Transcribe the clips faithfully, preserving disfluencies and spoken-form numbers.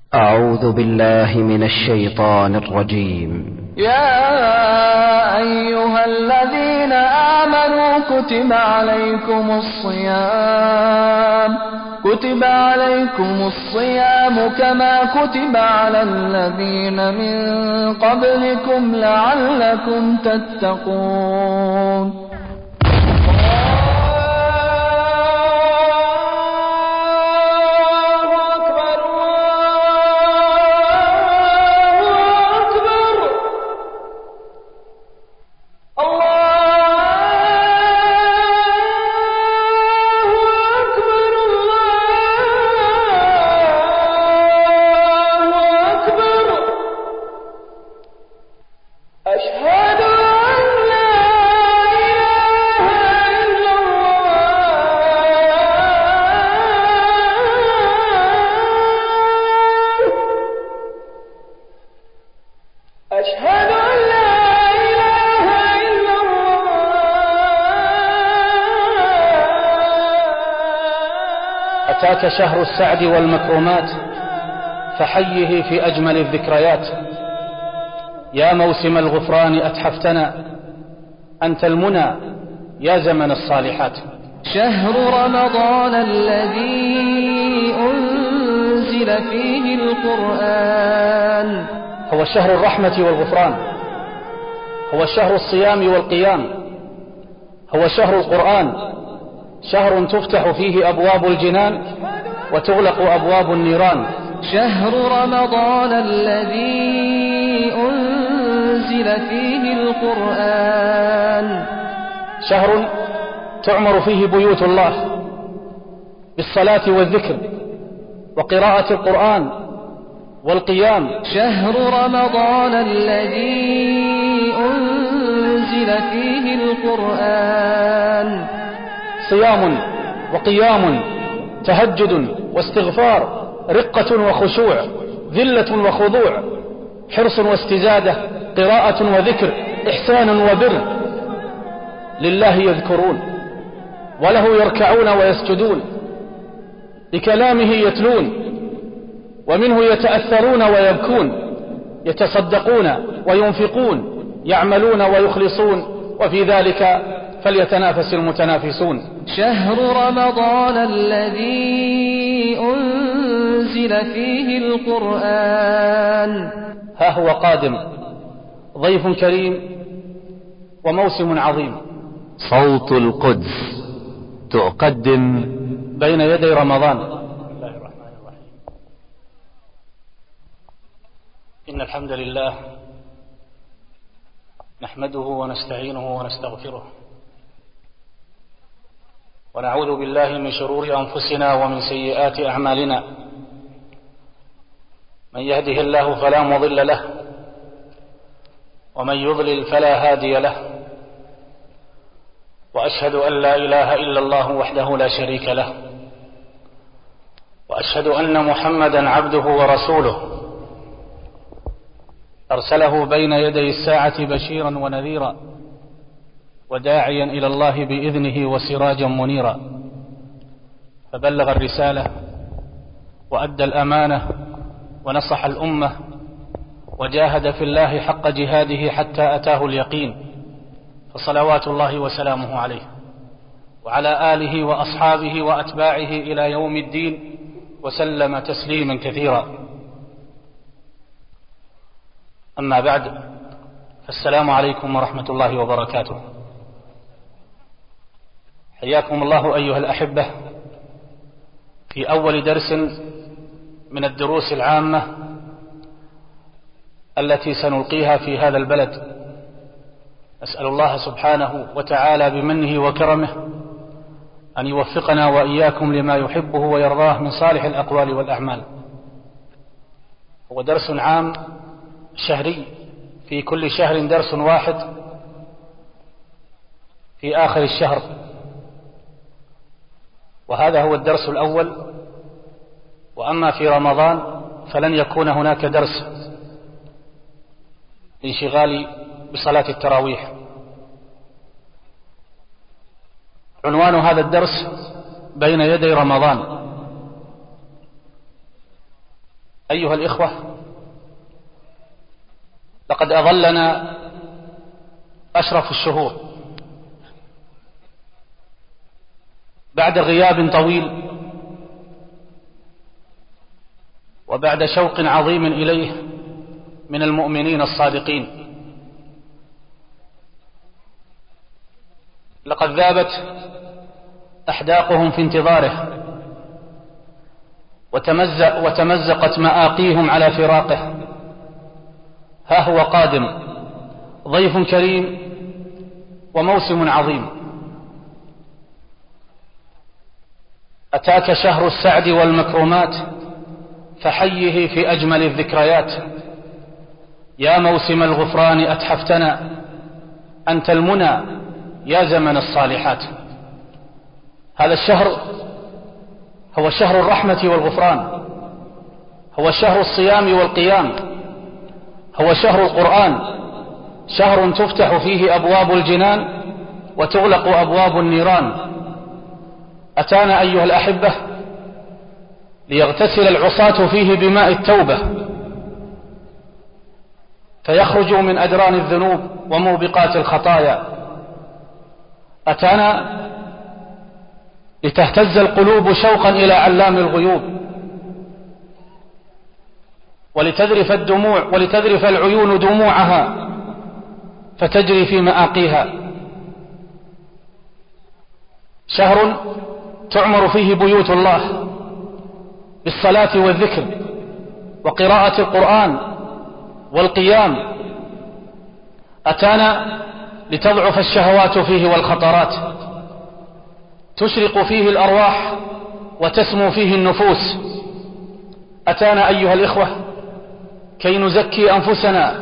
أعوذ بالله من الشيطان الرجيم. يا أيها الذين آمنوا كتب عليكم الصيام كتب عليكم الصيام كما كتب على الذين من قبلكم لعلكم تتقون. أتاك شهر السعد والمكرمات فحيه في أجمل الذكريات. يا موسم الغفران أتحفتنا، أنت المنى يا زمن الصالحات. شهر رمضان الذي أنزل فيه القرآن هو شهر الرحمة والغفران، هو شهر الصيام والقيام، هو شهر القرآن، شهر تفتح فيه أبواب الجنان وتغلق أبواب النيران. شهر رمضان الذي أنزل فيه القرآن شهر تعمر فيه بيوت الله بالصلاة والذكر وقراءة القرآن والقيام. شهر رمضان الذي أنزل فيه القرآن صيام وقيام، تهجد واستغفار، رقة وخشوع، ذلة وخضوع، حرص واستزادة، قراءة وذكر، إحسان وبر. لله يذكرون وله يركعون ويسجدون، لكلامه يتلون ومنه يتأثرون ويبكون، يتصدقون وينفقون، يعملون ويخلصون، وفي ذلك فليتنافس المتنافسون. شهر رمضان الذي أنزل فيه القرآن ها هو قادم، ضيف كريم وموسم عظيم. صوت القدس تقدم بين يدي رمضان. بسم الله الرحمن الرحيم. إن الحمد لله نحمده ونستعينه ونستغفره، ونعوذ بالله من شرور أنفسنا ومن سيئات أعمالنا. من يهده الله فلا مضل له، ومن يضلل فلا هادي له، وأشهد أن لا إله إلا الله وحده لا شريك له، وأشهد أن محمدا عبده ورسوله أرسله بين يدي الساعة بشيرا ونذيرا وداعيا إلى الله بإذنه وسراجا منيرا، فبلغ الرسالة وأدى الأمانة ونصح الأمة وجاهد في الله حق جهاده حتى أتاه اليقين، فصلوات الله وسلامه عليه وعلى آله وأصحابه وأتباعه إلى يوم الدين، وسلم تسليما كثيرا. أما بعد، فالسلام عليكم ورحمة الله وبركاته. حياكم الله أيها الأحبة في أول درس من الدروس العامة التي سنلقيها في هذا البلد. أسأل الله سبحانه وتعالى بمنه وكرمه أن يوفقنا وإياكم لما يحبه ويرضاه من صالح الأقوال والأعمال. هو درس عام شهري، في كل شهر درس واحد في آخر الشهر، وهذا هو الدرس الأول. وأما في رمضان فلن يكون هناك درس لانشغالي بصلاة التراويح. عنوان هذا الدرس بين يدي رمضان. أيها الإخوة، لقد أظلنا أشرف الشهور بعد غياب طويل وبعد شوق عظيم إليه من المؤمنين الصادقين. لقد ذابت أحداقهم في انتظاره، وتمزق وتمزقت مآقيهم على فراقه. ها هو قادم، ضيف كريم وموسم عظيم. أتاك شهر السعد والمكرمات، فحيه في أجمل الذكريات. يا موسم الغفران أتحفتنا، أنت المنى يا زمن الصالحات. هذا الشهر هو شهر الرحمة والغفران، هو شهر الصيام والقيام، هو شهر القرآن، شهر تفتح فيه أبواب الجنان وتغلق أبواب النيران. أتانا أيها الأحبة ليغتسل العصاة فيه بماء التوبة، فيخرجوا من أدران الذنوب وموبقات الخطايا. أتانا لتهتز القلوب شوقا إلى علام الغيوب، ولتذرف الدموع ولتذرف العيون دموعها فتجري في مآقيها. شهر تعمر فيه بيوت الله بالصلاة والذكر وقراءة القرآن والقيام. أتانا لتضعف الشهوات فيه والخطرات، تشرق فيه الأرواح وتسمو فيه النفوس. أتانا أيها الإخوة كي نزكي أنفسنا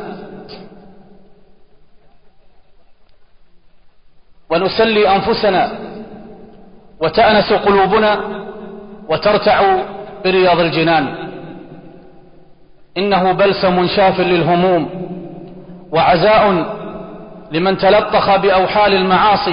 ونسلي أنفسنا وتأنس قلوبنا وترتع برياض الجنان. إنه بلسم شاف للهموم وعزاء لمن تلطخ بأوحال المعاصي.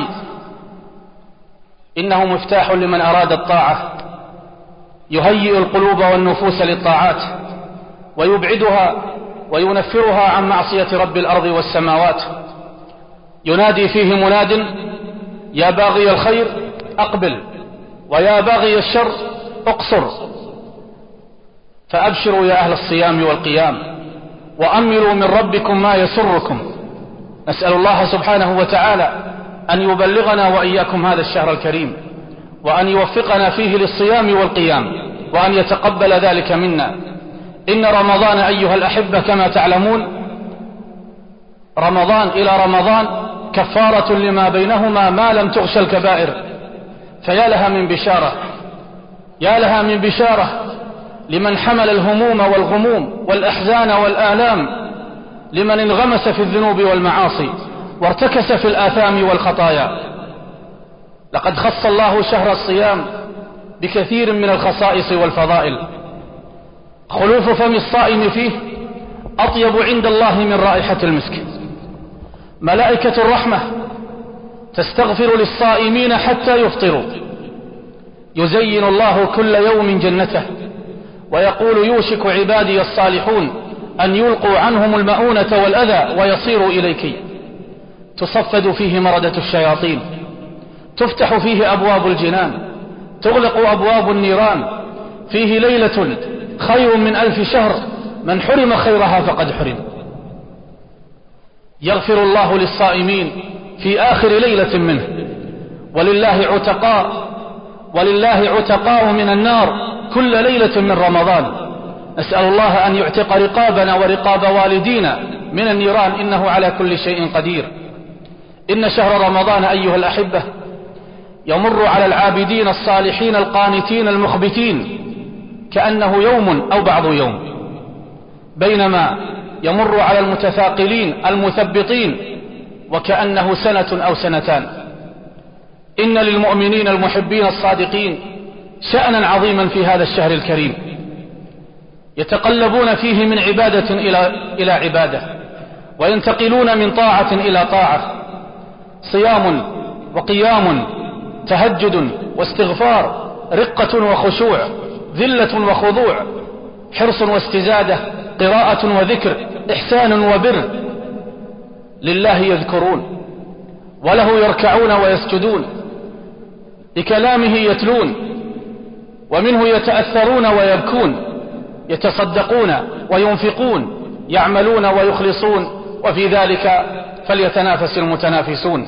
إنه مفتاح لمن أراد الطاعة، يهيئ القلوب والنفوس للطاعات ويبعدها وينفرها عن معصية رب الأرض والسماوات. ينادي فيه مناد: يا باغي الخير أقبل، ويا باغي الشر اقصر. فأبشروا يا أهل الصيام والقيام، وأملوا من ربكم ما يسركم. نسأل الله سبحانه وتعالى أن يبلغنا وإياكم هذا الشهر الكريم، وأن يوفقنا فيه للصيام والقيام، وأن يتقبل ذلك منا. إن رمضان أيها الأحبة كما تعلمون، رمضان إلى رمضان كفارة لما بينهما ما لم تغش الكبائر. فيا لها من بشارة، يا لها من بشارة لمن حمل الهموم والغموم والأحزان والآلام، لمن انغمس في الذنوب والمعاصي وارتكس في الآثام والخطايا. لقد خص الله شهر الصيام بكثير من الخصائص والفضائل. خلوف فم الصائم فيه أطيب عند الله من رائحة المسك. ملائكة الرحمة تستغفر للصائمين حتى يفطروا. يزين الله كل يوم جنته، ويقول: يوشك عبادي الصالحون أن يلقوا عنهم المؤونة والأذى ويصيروا إليك. تصفد فيه مردة الشياطين، تفتح فيه أبواب الجنان، تغلق أبواب النيران. فيه ليلة خير من ألف شهر، من حرم خيرها فقد حرم. يغفر الله للصائمين في آخر ليلة منه، ولله عتقاء ولله عتقاء من النار كل ليلة من رمضان. نسأل الله أن يعتق رقابنا ورقاب والدينا من النيران، إنه على كل شيء قدير. إن شهر رمضان أيها الأحبة يمر على العابدين الصالحين القانتين المخبتين كأنه يوم أو بعض يوم، بينما يمر على المتثاقلين المثبطين وكأنه سنة أو سنتان. إن للمؤمنين المحبين الصادقين شأنا عظيما في هذا الشهر الكريم، يتقلبون فيه من عبادة إلى إلى عبادة، وينتقلون من طاعة إلى طاعة. صيام وقيام، تهجد واستغفار، رقة وخشوع، ذلة وخضوع. حرص واستزادة، قراءة وذكر، إحسان وبر. لله يذكرون وله يركعون ويسجدون، بكلامه يتلون، ومنه يتأثرون ويبكون، يتصدقون وينفقون، يعملون ويخلصون، وفي ذلك فليتنافس المتنافسون.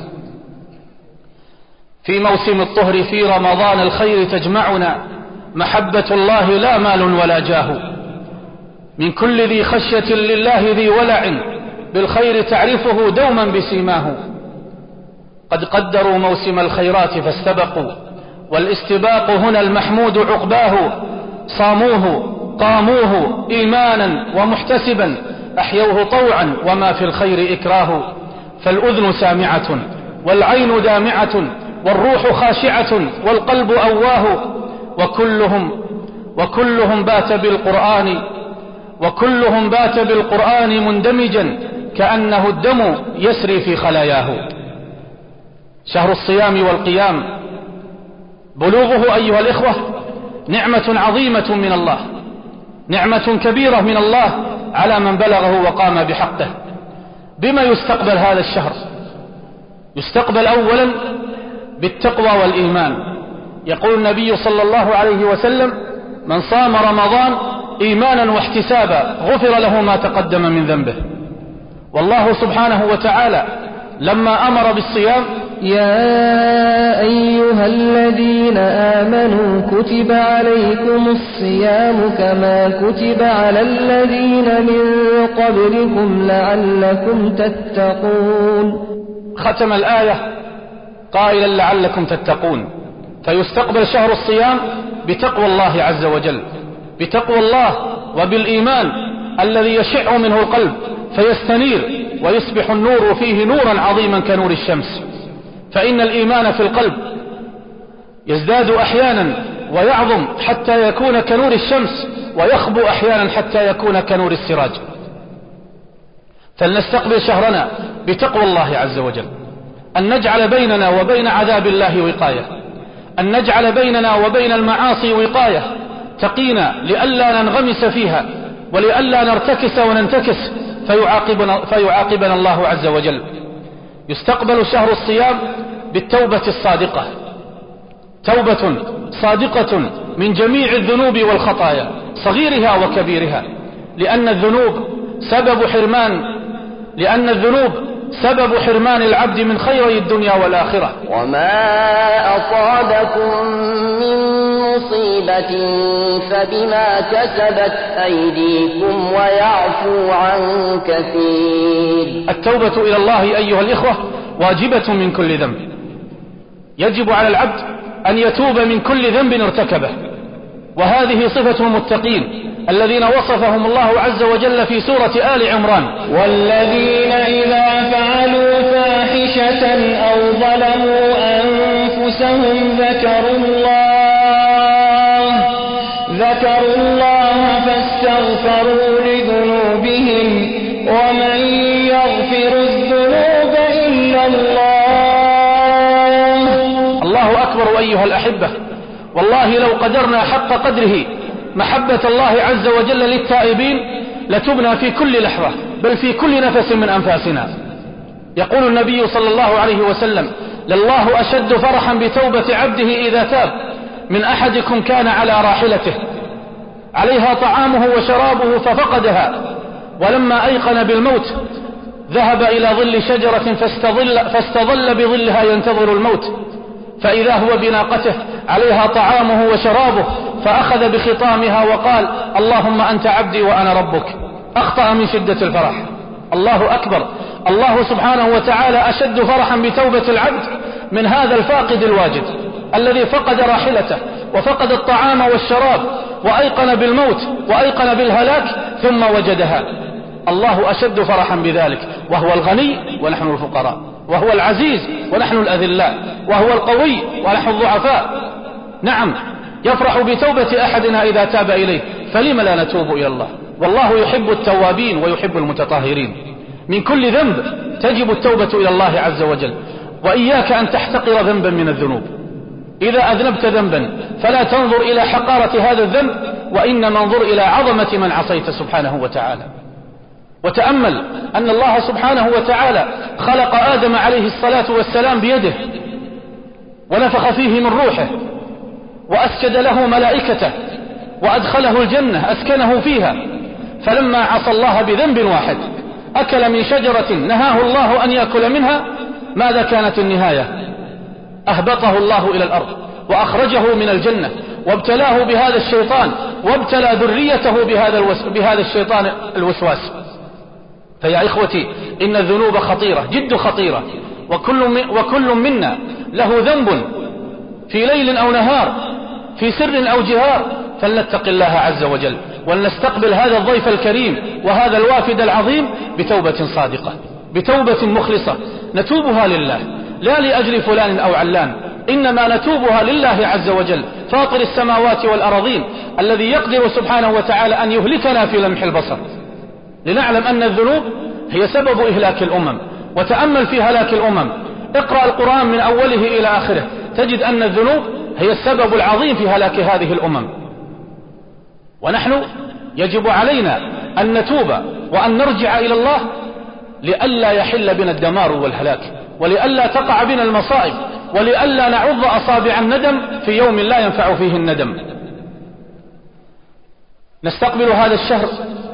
في موسم الطهر في رمضان الخير تجمعنا، محبة الله لا مال ولا جاه. من كل ذي خشية لله ذي ولع، بالخير تعرفه دوما بسيماه. قد قدروا موسم الخيرات فاستبقوا، والاستباق هنا المحمود عقباه. صاموه قاموه إيمانا ومحتسبا، أحيوه طوعا وما في الخير إكراه. فالأذن سامعة والعين دامعة والروح خاشعة والقلب أواه. وكلهم وكلهم بات بالقرآن وكلهم بات بالقرآن مندمجا، كأنه الدم يسري في خلاياه. شهر الصيام والقيام بلوغه أيها الإخوة نعمة عظيمة من الله، نعمة كبيرة من الله على من بلغه وقام بحقه. بما يستقبل هذا الشهر؟ يستقبل أولا بالتقوى والإيمان. يقول النبي صلى الله عليه وسلم: من صام رمضان إيمانا واحتسابا غفر له ما تقدم من ذنبه. والله سبحانه وتعالى لما أمر بالصيام: يا أيها الذين آمنوا كتب عليكم الصيام كما كتب على الذين من قبلكم لعلكم تتقون. ختم الآية قائلا: لعلكم تتقون. فيستقبل شهر الصيام بتقوى الله عز وجل، بتقوى الله وبالإيمان الذي يشع منه القلب فيستنير ويصبح النور فيه نورا عظيما كنور الشمس. فإن الإيمان في القلب يزداد أحيانا ويعظم حتى يكون كنور الشمس، ويخبو أحيانا حتى يكون كنور السراج. فلنستقبل شهرنا بتقوى الله عز وجل، أن نجعل بيننا وبين عذاب الله وقاية، أن نجعل بيننا وبين المعاصي وقاية تقينا لئلا ننغمس فيها ولئلا نرتكس وننتكس فيعاقبنا, فيعاقبنا الله عز وجل. يستقبل شهر الصيام بالتوبة الصادقة، توبة صادقة من جميع الذنوب والخطايا صغيرها وكبيرها، لأن الذنوب سبب حرمان لأن الذنوب سبب حرمان العبد من خيري الدنيا والآخرة. وما أصابكم من مصيبة فبما كسبت أيديكم ويعفو عن كثير. التوبة إلى الله أيها الإخوة واجبة من كل ذنب، يجب على العبد أن يتوب من كل ذنب ارتكبه، وهذه صفة المتقين الذين وصفهم الله عز وجل في سورة آل عمران: والذين إذا فعلوا فاحشة أو ظلموا أنفسهم ذكروا الله ذكروا الله فاستغفروا لذنوبهم ومن يغفر الذنوب إلا الله. الله أكبر أيها الأحبة، والله لو قدرنا حق قدره محبة الله عز وجل للتائبين لتبنا في كل لحظة، بل في كل نفس من أنفاسنا. يقول النبي صلى الله عليه وسلم: لله أشد فرحا بتوبة عبده إذا تاب من أحدكم كان على راحلته عليها طعامه وشرابه ففقدها، ولما أيقن بالموت ذهب إلى ظل شجرة فاستظل, فاستظل بظلها ينتظر الموت، فإذا هو بناقته عليها طعامه وشرابه، فأخذ بخطامها وقال: اللهم أنت عبدي وأنا ربك. أخطأ من شدة الفرح. الله أكبر، الله سبحانه وتعالى أشد فرحا بتوبة العبد من هذا الفاقد الواجد الذي فقد راحلته وفقد الطعام والشراب وأيقن بالموت وأيقن بالهلاك ثم وجدها. الله أشد فرحا بذلك، وهو الغني ونحن الفقراء، وهو العزيز ونحن الأذلاء، وهو القوي ونحن الضعفاء. نعم، يفرح بتوبة أحدنا إذا تاب إليه، فلم لا نتوب إلى الله؟ والله يحب التوابين ويحب المتطهرين. من كل ذنب تجب التوبة إلى الله عز وجل، وإياك أن تحتقر ذنبا من الذنوب. إذا أذنبت ذنبا فلا تنظر إلى حقارة هذا الذنب، وإنما انظر إلى عظمة من عصيت سبحانه وتعالى. وتأمل أن الله سبحانه وتعالى خلق آدم عليه الصلاة والسلام بيده ونفخ فيه من روحه وأسجد له ملائكته وأدخله الجنة أسكنه فيها، فلما عصى الله بذنب واحد أكل من شجرة نهاه الله أن يأكل منها، ماذا كانت النهاية؟ أهبطه الله إلى الأرض وأخرجه من الجنة وابتلاه بهذا الشيطان وابتلى ذريته بهذا, الوس... بهذا الشيطان الوسواس. فيا إخوتي إن الذنوب خطيرة جد خطيرة، وكل, م... وكل منا له ذنب في ليل أو نهار في سر أو جهار، فلنتق الله عز وجل ولنستقبل هذا الضيف الكريم وهذا الوافد العظيم بتوبة صادقة، بتوبة مخلصة نتوبها لله لا لأجل فلان أو علان، إنما نتوبها لله عز وجل فاطر السماوات والأراضين الذي يقدر سبحانه وتعالى أن يهلكنا في لمح البصر، لنعلم أن الذنوب هي سبب إهلاك الأمم. وتأمل في هلاك الأمم، اقرأ القرآن من أوله إلى آخره تجد أن الذنوب هي السبب العظيم في هلاك هذه الأمم. ونحن يجب علينا أن نتوب وأن نرجع إلى الله لئلا يحل بنا الدمار والهلاك، ولئلا تقع بنا المصائب، ولئلا نعض أصابع الندم في يوم لا ينفع فيه الندم. نستقبل هذا الشهر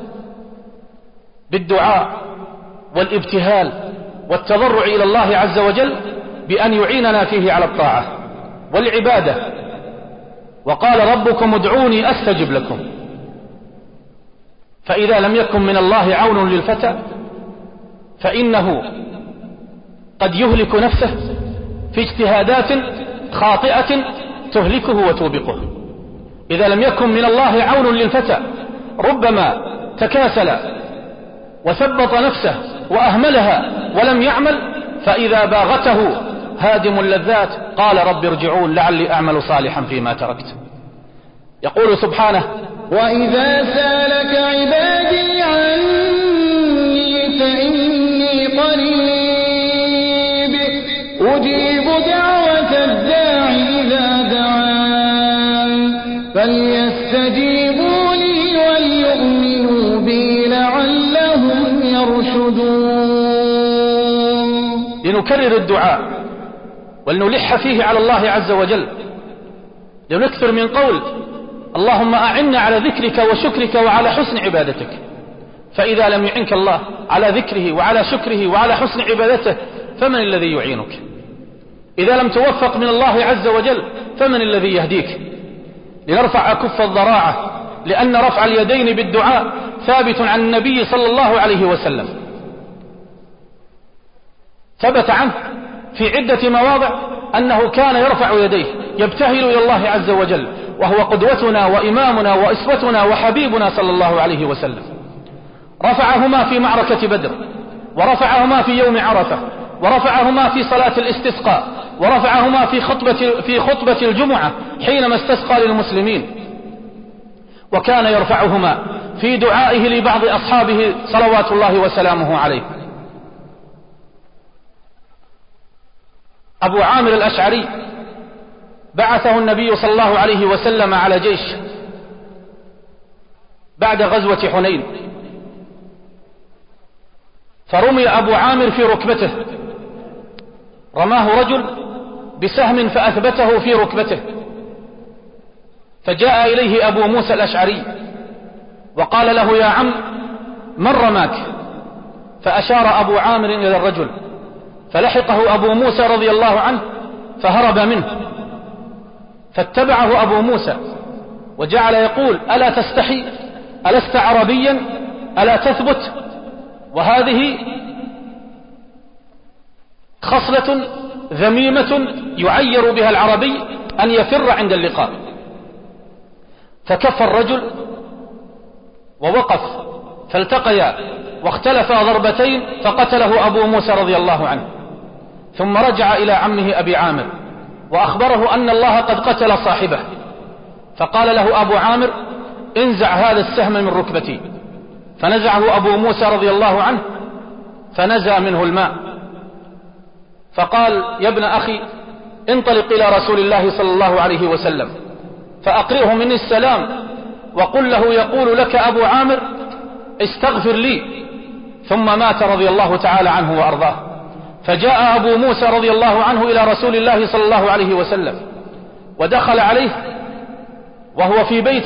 بالدعاء والابتهال والتضرع إلى الله عز وجل بأن يعيننا فيه على الطاعة والعبادة، وقال ربكم ادعوني أستجب لكم. فإذا لم يكن من الله عون للفتى فإنه قد يهلك نفسه في اجتهادات خاطئة تهلكه وتوبقه. إذا لم يكن من الله عون للفتى ربما تكاسل وثبط نفسه وأهملها ولم يعمل، فإذا باغته هادم اللذات قال رب ارجعون لعلي أعمل صالحا فيما تركت. يقول سبحانه وإذا سالك عبادي عني فإني قريب أجيب دعوة الداعي إذا دعان فليستجيبوا لي وليؤمنوا بي لعلهم يرشدون. لنكرر الدعاء ولنلح فيه على الله عز وجل، لنكثر من قول اللهم أعنا على ذكرك وشكرك وعلى حسن عبادتك. فإذا لم يعنك الله على ذكره وعلى شكره وعلى حسن عبادته فمن الذي يعينك؟ إذا لم توفق من الله عز وجل فمن الذي يهديك؟ لنرفع كف الضراعة، لأن رفع اليدين بالدعاء ثابت عن النبي صلى الله عليه وسلم، ثبت عنه في عدة مواضع أنه كان يرفع يديه يبتهل إلى الله عز وجل، وهو قدوتنا وإمامنا وأسوتنا وحبيبنا صلى الله عليه وسلم. رفعهما في معركة بدر، ورفعهما في يوم عرفة، ورفعهما في صلاة الاستسقاء، ورفعهما في خطبة, في خطبة الجمعة حينما استسقى للمسلمين، وكان يرفعهما في دعائه لبعض أصحابه صلوات الله وسلامه عليه. أبو عامر الأشعري بعثه النبي صلى الله عليه وسلم على جيش بعد غزوة حنين، فرمي أبو عامر في ركبته، رماه رجل بسهم فأثبته في ركبته، فجاء إليه أبو موسى الأشعري وقال له يا عم من رماك؟ فأشار أبو عامر إلى الرجل، فلحقه أبو موسى رضي الله عنه فهرب منه، فاتبعه أبو موسى وجعل يقول ألا تستحي؟ ألست عربيا؟ ألا تثبت؟ وهذه خصلة ذميمة يعير بها العربي أن يفر عند اللقاء. فكف الرجل ووقف، فالتقيا واختلفا ضربتين فقتله أبو موسى رضي الله عنه، ثم رجع إلى عمه أبي عامر وأخبره أن الله قد قتل صاحبه، فقال له أبو عامر انزع هذا السهم من ركبتي، فنزعه أبو موسى رضي الله عنه فنزع منه الماء، فقال يا ابن أخي انطلق إلى رسول الله صلى الله عليه وسلم فأقرئه مني السلام وقل له يقول لك أبو عامر استغفر لي. ثم مات رضي الله تعالى عنه وأرضاه. فجاء أبو موسى رضي الله عنه إلى رسول الله صلى الله عليه وسلم، ودخل عليه وهو في بيت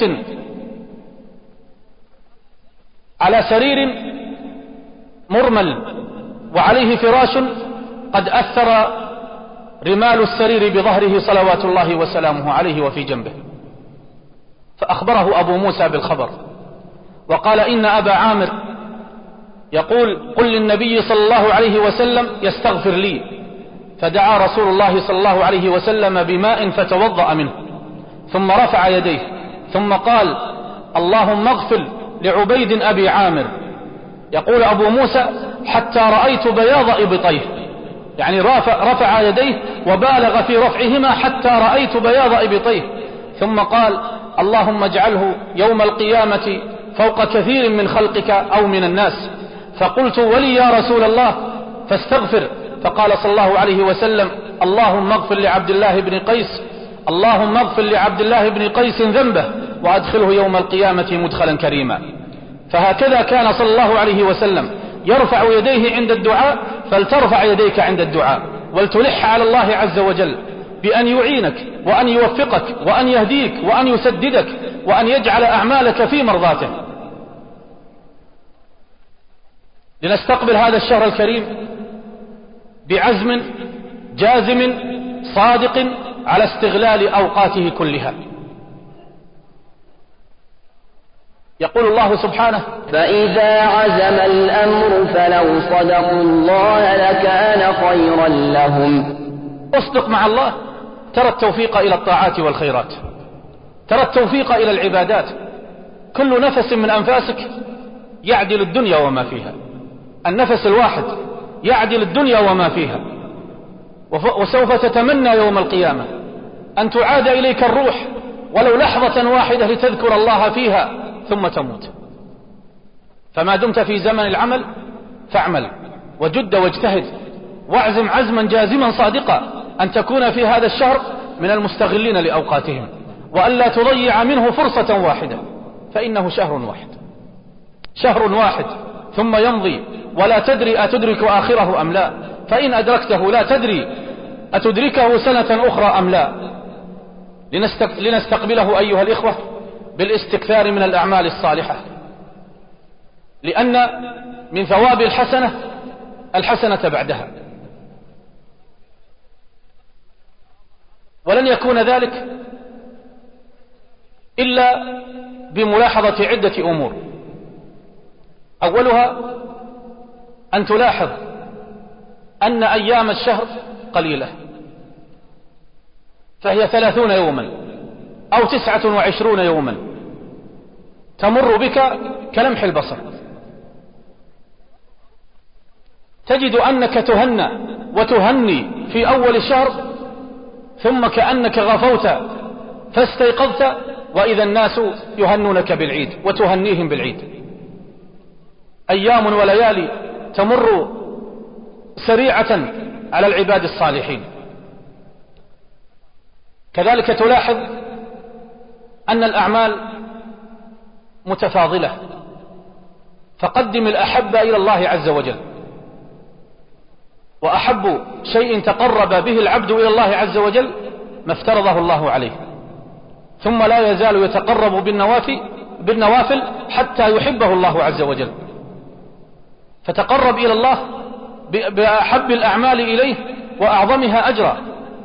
على سرير مرمل وعليه فراش قد أثر رمال السرير بظهره صلوات الله وسلامه عليه وفي جنبه. فأخبره أبو موسى بالخبر وقال إن أبا عامر يقول قل للنبي صلى الله عليه وسلم يستغفر لي. فدعا رسول الله صلى الله عليه وسلم بماء فتوضأ منه، ثم رفع يديه ثم قال اللهم اغفر لعبيد أبي عامر. يقول أبو موسى حتى رأيت بياض إبطيه، يعني رفع, رفع يديه وبالغ في رفعهما حتى رأيت بياض إبطيه، ثم قال اللهم اجعله يوم القيامة فوق كثير من خلقك أو من الناس. فقلت ولي يا رسول الله فاستغفر. فقال صلى الله عليه وسلم اللهم اغفر لعبد الله بن قيس اللهم اغفر لعبد الله بن قيس ذنبه وأدخله يوم القيامة مدخلا كريما. فهكذا كان صلى الله عليه وسلم يرفع يديه عند الدعاء، فلترفع يديك عند الدعاء ولتلح على الله عز وجل بأن يعينك وأن يوفقك وأن يهديك وأن يسددك وأن يجعل أعمالك في مرضاته. لنستقبل هذا الشهر الكريم بعزم جازم صادق على استغلال أوقاته كلها. يقول الله سبحانه فإذا عزم الأمر فلو صدقوا الله لكان خيرا لهم. اصدق مع الله ترى التوفيق إلى الطاعات والخيرات، ترى التوفيق إلى العبادات. كل نفس من أنفاسك يعدل الدنيا وما فيها، النفس الواحد يعدل الدنيا وما فيها. وسوف تتمنى يوم القيامة أن تعاد إليك الروح ولو لحظة واحدة لتذكر الله فيها ثم تموت. فما دمت في زمن العمل فاعمل وجد واجتهد واعزم عزما جازما صادقا أن تكون في هذا الشهر من المستغلين لأوقاتهم، وألا تضيع منه فرصة واحدة، فإنه شهر واحد شهر واحد ثم يمضي ولا تدري أتدرك آخره أم لا. فإن أدركته لا تدري أتدركه سنة أخرى أم لا. لنستقبله أيها الإخوة بالاستكثار من الأعمال الصالحة، لأن من ثواب الحسنة الحسنة بعدها، ولن يكون ذلك إلا بملاحظة عدة أمور. أولها أن تلاحظ أن أيام الشهر قليلة، فهي ثلاثون يوما أو تسعة وعشرون يوما تمر بك كلمح البصر. تجد أنك تهنى وتهني في أول الشهر، ثم كأنك غفوت فاستيقظت وإذا الناس يهنونك بالعيد وتهنيهم بالعيد. أيام وليالي تمر سريعة على العباد الصالحين. كذلك تلاحظ أن الأعمال متفاضلة، فقدم الأحب إلى الله عز وجل، وأحب شيء تقرب به العبد إلى الله عز وجل ما افترضه الله عليه، ثم لا يزال يتقرب بالنوافل, بالنوافل حتى يحبه الله عز وجل. فتقرب إلى الله بأحب الأعمال إليه وأعظمها أجرا.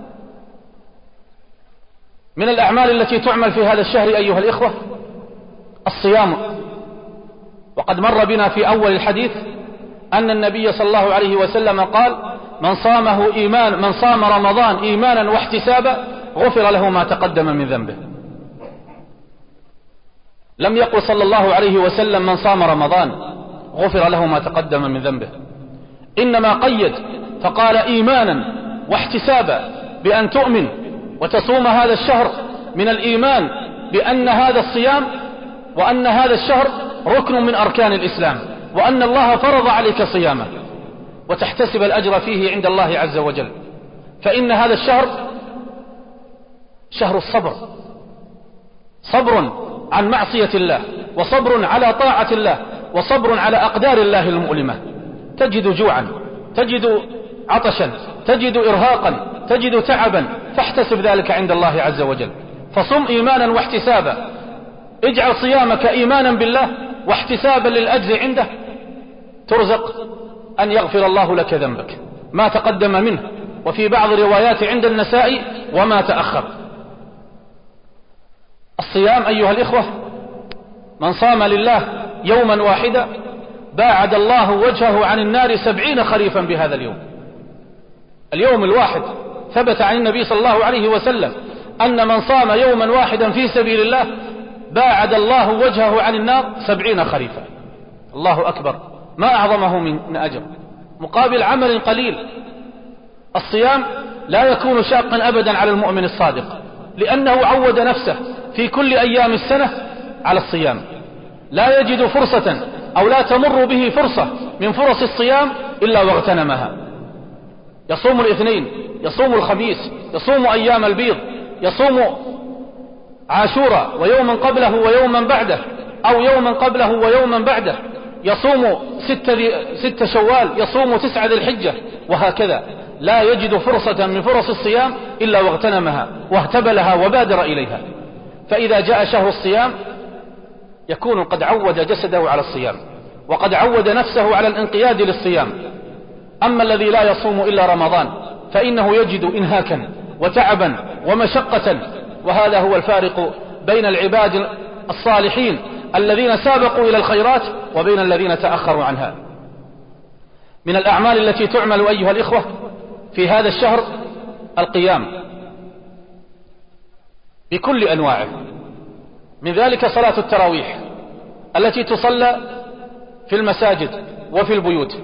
من الأعمال التي تعمل في هذا الشهر أيها الإخوة الصيام. وقد مر بنا في أول الحديث أن النبي صلى الله عليه وسلم قال من صامه إيمان من صام رمضان إيمانا واحتسابا غفر له ما تقدم من ذنبه. لم يقل صلى الله عليه وسلم من صام رمضان غفر له ما تقدم من ذنبه، إنما قيد فقال إيمانا واحتسابا، بأن تؤمن وتصوم هذا الشهر من الإيمان بأن هذا الصيام وأن هذا الشهر ركن من أركان الإسلام، وأن الله فرض عليك صيامه، وتحتسب الأجر فيه عند الله عز وجل. فإن هذا الشهر شهر الصبر، صبر عن معصية الله، وصبر على طاعة الله، وصبر على أقدار الله المؤلمة. تجد جوعا، تجد عطشا، تجد إرهاقا، تجد تعبا، فاحتسب ذلك عند الله عز وجل، فصم إيمانا واحتسابا. اجعل صيامك إيمانا بالله واحتسابا للأجر عنده، ترزق أن يغفر الله لك ذنبك ما تقدم منه، وفي بعض الروايات عند النسائي وما تأخر. الصيام أيها الإخوة، من صام لله يوما واحدا باعد الله وجهه عن النار سبعين خريفا بهذا اليوم. اليوم الواحد ثبت عن النبي صلى الله عليه وسلم أن من صام يوما واحدا في سبيل الله باعد الله وجهه عن النار سبعين خريفا. الله أكبر، ما أعظمه من أجر مقابل عمل قليل. الصيام لا يكون شاقا أبدا على المؤمن الصادق، لأنه عود نفسه في كل أيام السنة على الصيام، لا يجد فرصة أو لا تمر به فرصة من فرص الصيام إلا واغتنمها. يصوم الاثنين، يصوم الخميس، يصوم أيام البيض، يصوم عاشوراء ويوما قبله ويوما بعده، أو يوما قبله ويوما بعده، يصوم ست, ست شوال، يصوم تسعة ذي الحجة، وهكذا. لا يجد فرصة من فرص الصيام إلا واغتنمها واهتبلها وبادر إليها. فإذا جاء شهر الصيام يكون قد عود جسده على الصيام، وقد عود نفسه على الانقياد للصيام. أما الذي لا يصوم إلا رمضان فإنه يجد إنهاكا وتعبا ومشقة، وهذا هو الفارق بين العباد الصالحين الذين سابقوا إلى الخيرات وبين الذين تأخروا عنها. من الأعمال التي تعمل أيها الإخوة في هذا الشهر القيام بكل أنواعه، من ذلك صلاة التراويح التي تصلى في المساجد وفي البيوت.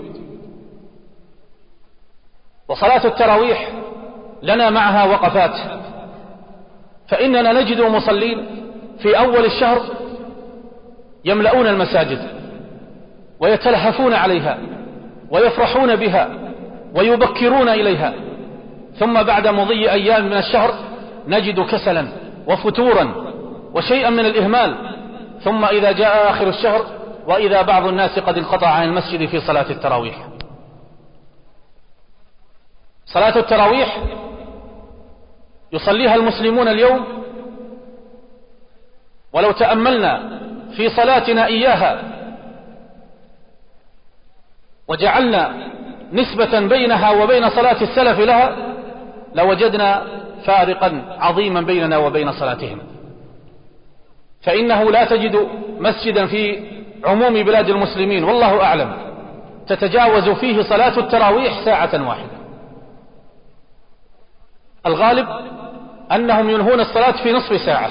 وصلاة التراويح لنا معها وقفات، فإننا نجد مصلين في أول الشهر يملؤون المساجد ويتلهفون عليها ويفرحون بها ويبكرون إليها، ثم بعد مضي أيام من الشهر نجد كسلا وفتورا وشيئا من الإهمال، ثم إذا جاء آخر الشهر وإذا بعض الناس قد انقطع عن المسجد في صلاة التراويح. صلاة التراويح يصليها المسلمون اليوم، ولو تأملنا في صلاتنا إياها وجعلنا نسبة بينها وبين صلاة السلف لها لوجدنا فارقا عظيما بيننا وبين صلاتهم. فإنه لا تجد مسجدا في عموم بلاد المسلمين والله أعلم تتجاوز فيه صلاة التراويح ساعة واحدة. الغالب أنهم ينهون الصلاة في نصف ساعة،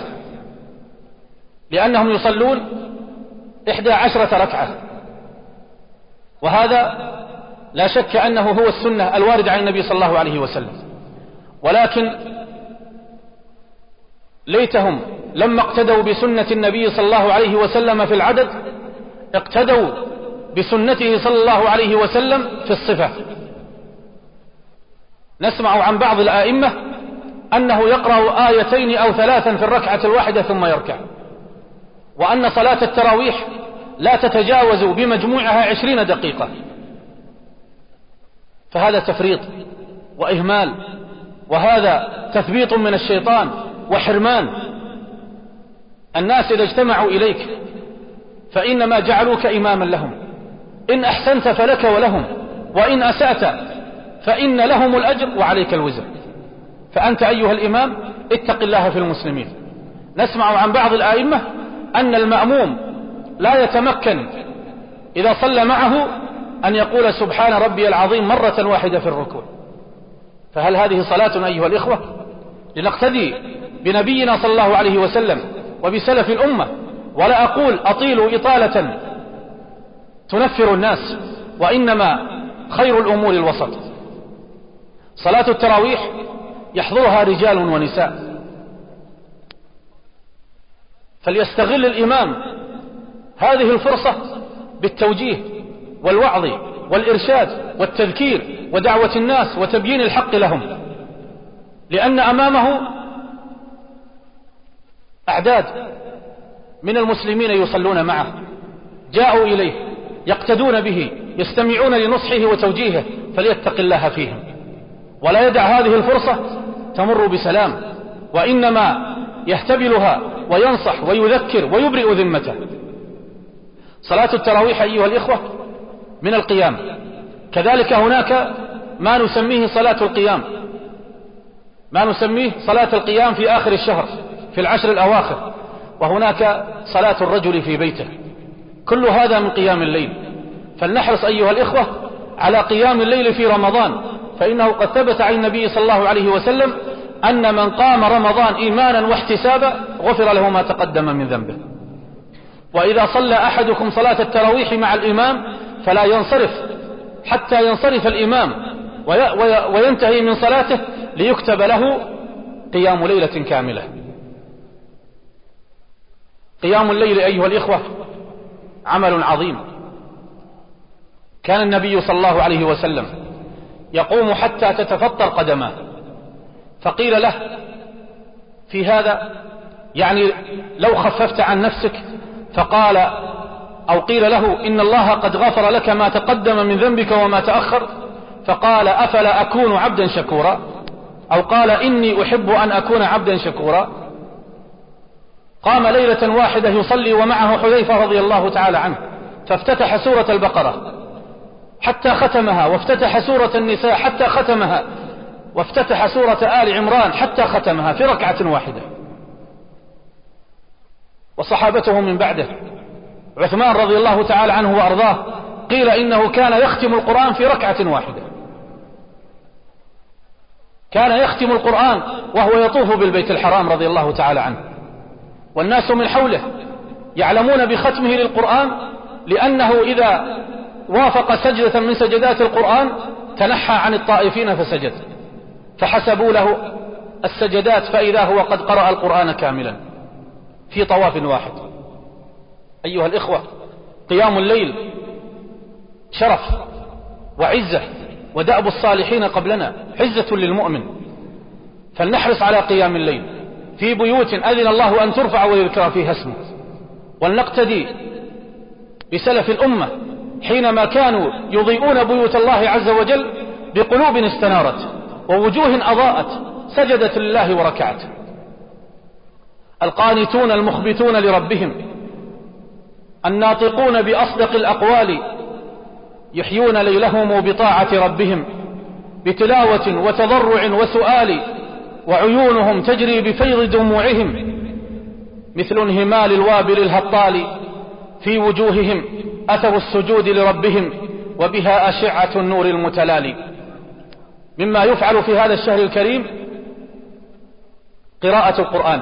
لأنهم يصلون إحدى عشرة ركعة، وهذا لا شك أنه هو السنة الواردة عن النبي صلى الله عليه وسلم. ولكن ليتهم لما اقتدوا بسنة النبي صلى الله عليه وسلم في العدد اقتدوا بسنته صلى الله عليه وسلم في الصفة. نسمع عن بعض الآئمة أنه يقرأ آيتين أو ثلاثا في الركعة الواحدة ثم يركع، وأن صلاة التراويح لا تتجاوز بمجموعها عشرين دقيقة. فهذا تفريط وإهمال، وهذا تثبيط من الشيطان وحرمان. الناس إذا اجتمعوا إليك فإنما جعلوك إماما لهم، إن أحسنت فلك ولهم، وإن أسأت فإن لهم الأجر وعليك الوزر. فأنت أيها الإمام اتق الله في المسلمين. نسمع عن بعض الآئمة أن المأموم لا يتمكن إذا صلى معه أن يقول سبحان ربي العظيم مرة واحدة في الركوع. فهل هذه صلاة أيها الإخوة؟ لنقتدي بنبينا صلى الله عليه وسلم وبسلف الأمة، ولا أقول أطيلوا إطالة تنفر الناس، وإنما خير الأمور الوسط. صلاة التراويح يحضرها رجال ونساء، فليستغل الإمام هذه الفرصة بالتوجيه والوعظ والإرشاد والتذكير ودعوة الناس وتبيين الحق لهم، لأن أمامه أعداد من المسلمين يصلون معه، جاءوا إليه يقتدون به، يستمعون لنصحه وتوجيهه، فليتق الله فيهم ولا يدع هذه الفرصة تمر بسلام، وإنما يهتبلها وينصح ويذكر ويبرئ ذمته. صلاة التراويح أيها الإخوة من القيام، كذلك هناك ما نسميه صلاة القيام، ما نسميه صلاة القيام في آخر الشهر في العشر الأواخر، وهناك صلاة الرجل في بيته، كل هذا من قيام الليل. فلنحرص أيها الإخوة على قيام الليل في رمضان، فإنه قد ثبت عن النبي صلى الله عليه وسلم أن من قام رمضان إيمانا واحتسابا غفر له ما تقدم من ذنبه. وإذا صلى أحدكم صلاة التراويح مع الإمام فلا ينصرف حتى ينصرف الإمام وينتهي من صلاته ليكتب له قيام ليلة كاملة. قيام الليل أيها الإخوة عمل عظيم، كان النبي صلى الله عليه وسلم يقوم حتى تتفطر قدماه، فقيل له في هذا يعني لو خففت عن نفسك، فقال أو قيل له إن الله قد غفر لك ما تقدم من ذنبك وما تأخر، فقال أفلا أكون عبدا شكورا، أو قال إني أحب أن أكون عبدا شكورا. قام ليلة واحدة يصلي ومعه حذيفة رضي الله تعالى عنه، فافتتح سورة البقرة حتى ختمها، وافتتح سورة النساء حتى ختمها، وافتتح سورة آل عمران حتى ختمها في ركعة واحدة. وصحابته من بعده عثمان رضي الله تعالى عنه وأرضاه قيل إنه كان يختم القرآن في ركعة واحدة، كان يختم القرآن وهو يطوف بالبيت الحرام رضي الله تعالى عنه، والناس من حوله يعلمون بختمه للقرآن، لأنه إذا وافق سجدة من سجدات القرآن تنحى عن الطائفين فسجد، فحسبوا له السجدات فإذا هو قد قرأ القرآن كاملا في طواف واحد. أيها الإخوة، قيام الليل شرف وعزة، ودأب الصالحين قبلنا عزة للمؤمن، فلنحرص على قيام الليل في بيوت أذن الله أن ترفع ويذكر فيها اسمه، ولنقتدي بسلف الأمة حينما كانوا يضيئون بيوت الله عز وجل بقلوب استنارت ووجوه أضاءت سجدت لله وركعت. القانتون المخبتون لربهم الناطقون بأصدق الأقوال يحيون ليلهم بطاعة ربهم بتلاوة وتضرع وسؤال، وعيونهم تجري بفيض دموعهم مثل انهمال الوابل الهطال، في وجوههم أثر السجود لربهم وبها أشعة النور المتلالي. مما يفعل في هذا الشهر الكريم قراءة القرآن،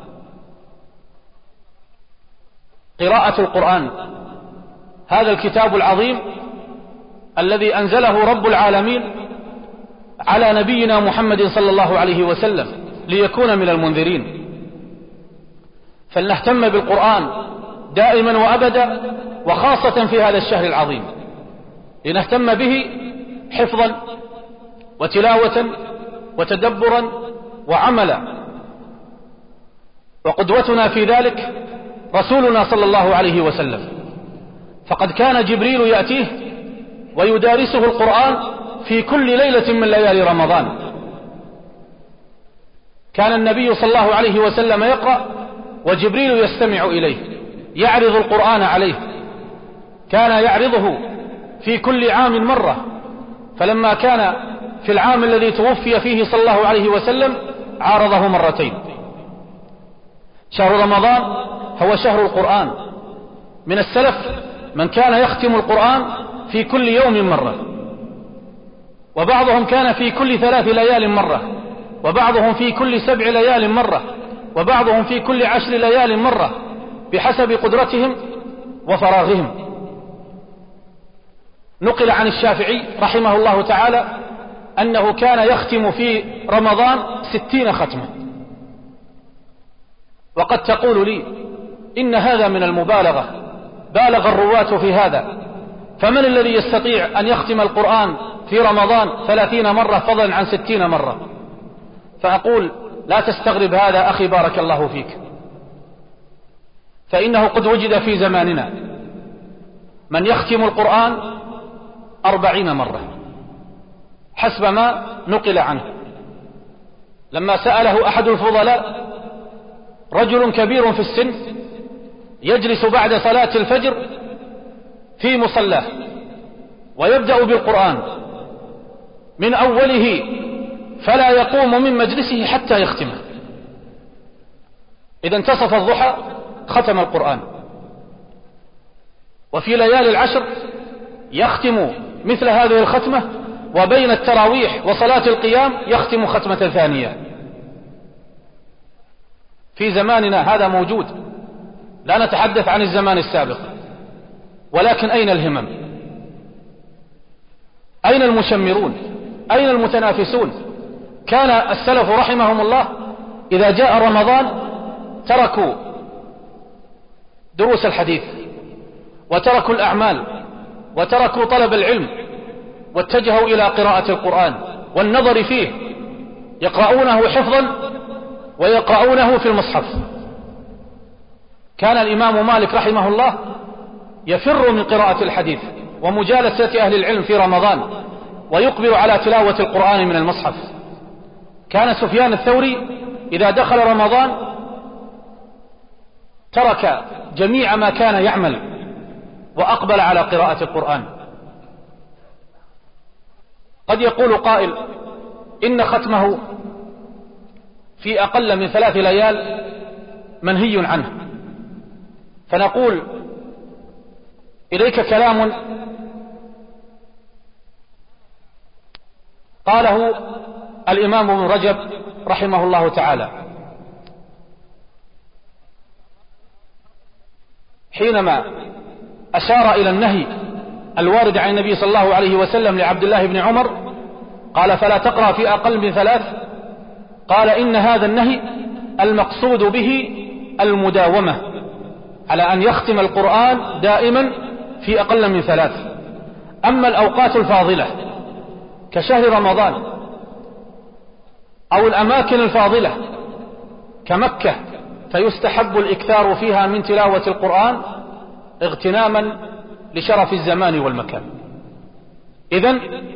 قراءة القرآن هذا الكتاب العظيم الذي أنزله رب العالمين على نبينا محمد صلى الله عليه وسلم ليكون من المنذرين. فلنهتم بالقرآن دائما وأبدا، وخاصة في هذا الشهر العظيم، لنهتم به حفظا وتلاوة وتدبرا وعملا. وقدوتنا في ذلك رسولنا صلى الله عليه وسلم، فقد كان جبريل يأتيه ويدارسه القرآن في كل ليلة من ليالي رمضان. كان النبي صلى الله عليه وسلم يقرأ وجبريل يستمع إليه يعرض القرآن عليه، كان يعرضه في كل عام مرة، فلما كان في العام الذي توفي فيه صلى الله عليه وسلم عارضه مرتين. شهر رمضان هو شهر القرآن، من السلف من كان يختم القرآن في كل يوم مرة، وبعضهم كان في كل ثلاث ليال مرة، وبعضهم في كل سبع ليال مرة، وبعضهم في كل عشر ليال مرة، بحسب قدرتهم وفراغهم. نقل عن الشافعي رحمه الله تعالى أنه كان يختم في رمضان ستين ختمة. وقد تقول لي إن هذا من المبالغة، بالغ الرواة في هذا، فمن الذي يستطيع أن يختم القرآن في رمضان ثلاثين مرة فضلا عن ستين مرة؟ فأقول لا تستغرب هذا أخي بارك الله فيك، فإنه قد وجد في زماننا من يختم القرآن أربعين مرة حسب ما نقل عنه. لما سأله أحد الفضلاء رجل كبير في السن يجلس بعد صلاة الفجر في مصلاه ويبدأ بالقرآن من أوله فلا يقوم من مجلسه حتى يختمه، إذا انتصف الضحى ختم القرآن، وفي ليالي العشر يختم مثل هذه الختمة، وبين التراويح وصلاة القيام يختم ختمة ثانية. في زماننا هذا موجود، لا نتحدث عن الزمان السابق. ولكن أين الهمم؟ أين المشمرون؟ أين المتنافسون؟ كان السلف رحمهم الله إذا جاء رمضان تركوا دروس الحديث وتركوا الأعمال وتركوا طلب العلم واتجهوا إلى قراءة القرآن والنظر فيه، يقرؤونه حفظا ويقرؤونه في المصحف. كان الإمام مالك رحمه الله يفر من قراءة الحديث ومجالسة أهل العلم في رمضان ويقبل على تلاوة القرآن من المصحف. كان سفيان الثوري إذا دخل رمضان ترك جميع ما كان يعمل وأقبل على قراءة القرآن. قد يقول قائل إن ختمه في أقل من ثلاث ليال منهي عنه، فنقول إليك كلام قاله الإمام ابن رجب رحمه الله تعالى حينما أشار إلى النهي الوارد عن النبي صلى الله عليه وسلم لعبد الله بن عمر، قال فلا تقرأ في أقل من ثلاث، قال إن هذا النهي المقصود به المداومة على أن يختم القرآن دائما في أقل من ثلاث. أما الأوقات الفاضلة كشهر رمضان أو الأماكن الفاضلة كمكة فيستحب الإكثار فيها من تلاوة القرآن اغتناما لشرف الزمان والمكان. إذن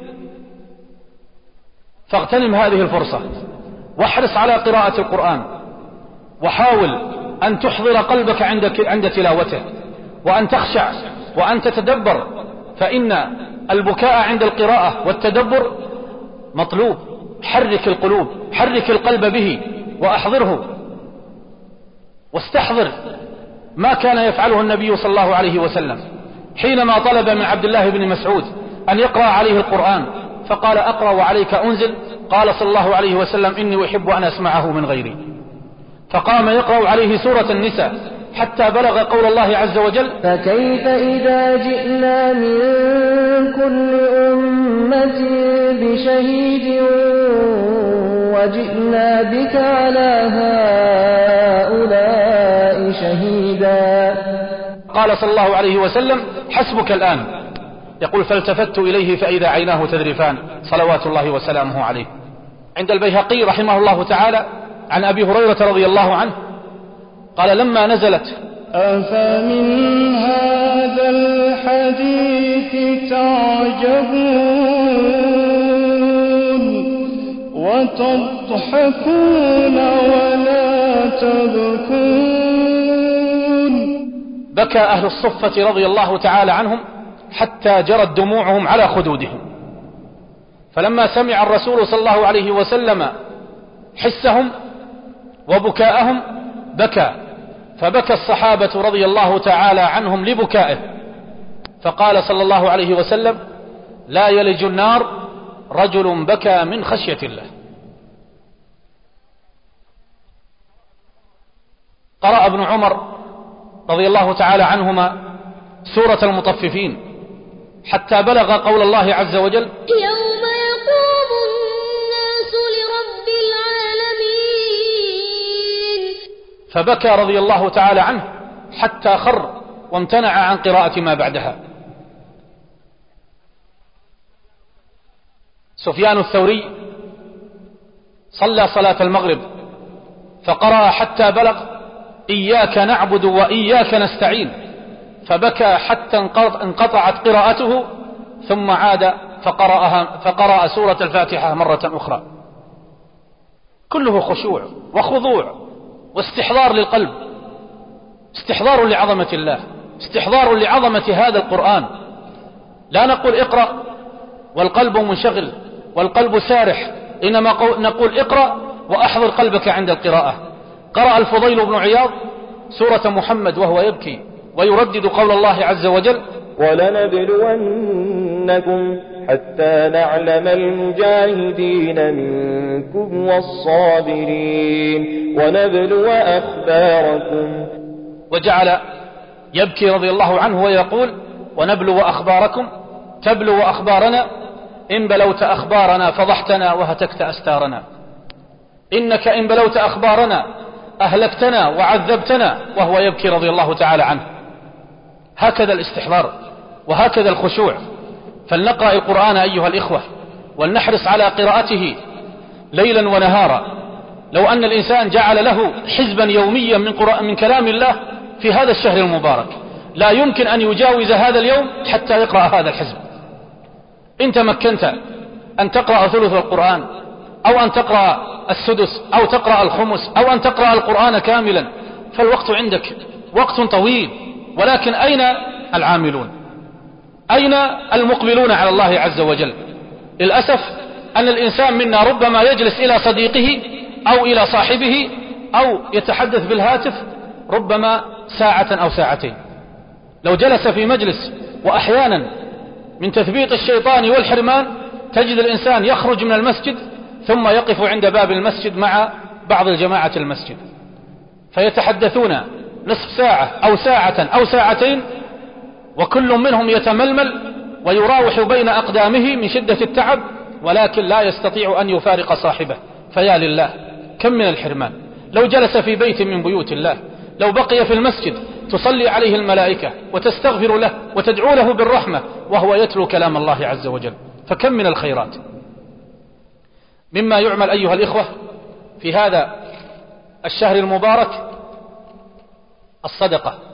فاغتنم هذه الفرصة واحرص على قراءة القرآن، وحاول أن تحضر قلبك عند عند تلاوته، وأن تخشع وأن تتدبر، فإن البكاء عند القراءة والتدبر مطلوب. حرك القلوب، حرك القلب به وأحضره، واستحضر ما كان يفعله النبي صلى الله عليه وسلم حينما طلب من عبد الله بن مسعود أن يقرأ عليه القرآن، فقال أقرأ وعليك أنزل، قال صلى الله عليه وسلم إني أحب أن أسمعه من غيري، فقام يقرأ عليه سورة النساء حتى بلغ قول الله عز وجل فكيف إذا جئنا من كل أمة بشهيد وجئنا بك على هؤلاء شهيدا. قال صلى الله عليه وسلم حسبك الآن، يقول فالتفت إليه فإذا عيناه تذرفان صلوات الله وسلامه عليه. عند البيهقي رحمه الله تعالى عن أبي هريرة رضي الله عنه قال لما نزلت أفمن هذا الحديث تعجبون وتضحكون ولا تبكون. بكى أهل الصفة رضي الله تعالى عنهم حتى جرت دموعهم على خدودهم، فلما سمع الرسول صلى الله عليه وسلم حسهم وبكاءهم بكى، فبكى الصحابة رضي الله تعالى عنهم لبكائه، فقال صلى الله عليه وسلم لا يلج النار رجل بكى من خشية الله. قرأ ابن عمر رضي الله تعالى عنهما سورة المطففين حتى بلغ قول الله عز وجل يوم يقوم الناس لرب العالمين، فبكى رضي الله تعالى عنه حتى خر وامتنع عن قراءة ما بعدها. سفيان الثوري صلى صلاة المغرب فقرأ حتى بلغ إياك نعبد وإياك نستعين، فبكى حتى انقطعت قراءته، ثم عاد فقرأها فقرأ سورة الفاتحة مرة أخرى. كله خشوع وخضوع واستحضار للقلب، استحضار لعظمة الله، استحضار لعظمة هذا القرآن. لا نقول اقرأ والقلب منشغل والقلب سارح، إنما نقول اقرأ وأحضر قلبك عند القراءة. قرأ الفضيل بن عياض سورة محمد وهو يبكي ويردد قول الله عز وجل: ولنبلونكم حتى نعلم المجاهدين منكم والصابرين ونبلو أخباركم. وجعل يبكي رضي الله عنه ويقول: ونبلو أخباركم، تبلو أخبارنا، إن بلوت أخبارنا فضحتنا وهتكت أستارنا، إنك إن بلوت أخبارنا أهلكتنا وعذبتنا، وهو يبكي رضي الله تعالى عنه. هكذا الاستحضار وهكذا الخشوع. فلنقرأ القرآن أيها الإخوة، ولنحرص على قراءته ليلا ونهارا. لو أن الإنسان جعل له حزبا يوميا من, من كلام الله في هذا الشهر المبارك، لا يمكن أن يجاوز هذا اليوم حتى يقرأ هذا الحزب. إن تمكنت أن تقرأ ثلث القرآن، أو أن تقرأ السدس، أو تقرأ الخمس، أو أن تقرأ القرآن كاملا، فالوقت عندك وقت طويل. ولكن أين العاملون؟ أين المقبلون على الله عز وجل؟ للأسف أن الإنسان منا ربما يجلس إلى صديقه أو إلى صاحبه أو يتحدث بالهاتف ربما ساعة أو ساعتين. لو جلس في مجلس، وأحيانا من تثبيط الشيطان والحرمان تجد الإنسان يخرج من المسجد ثم يقف عند باب المسجد مع بعض الجماعة المسجد، فيتحدثون نصف ساعة أو ساعة أو ساعتين، وكل منهم يتململ ويراوح بين أقدامه من شدة التعب، ولكن لا يستطيع أن يفارق صاحبه. فيا لله كم من الحرمان. لو جلس في بيت من بيوت الله، لو بقي في المسجد تصلي عليه الملائكة وتستغفر له وتدعو له بالرحمة وهو يتلو كلام الله عز وجل، فكم من الخيرات. مما يعمل أيها الإخوة في هذا الشهر المبارك الصدقة.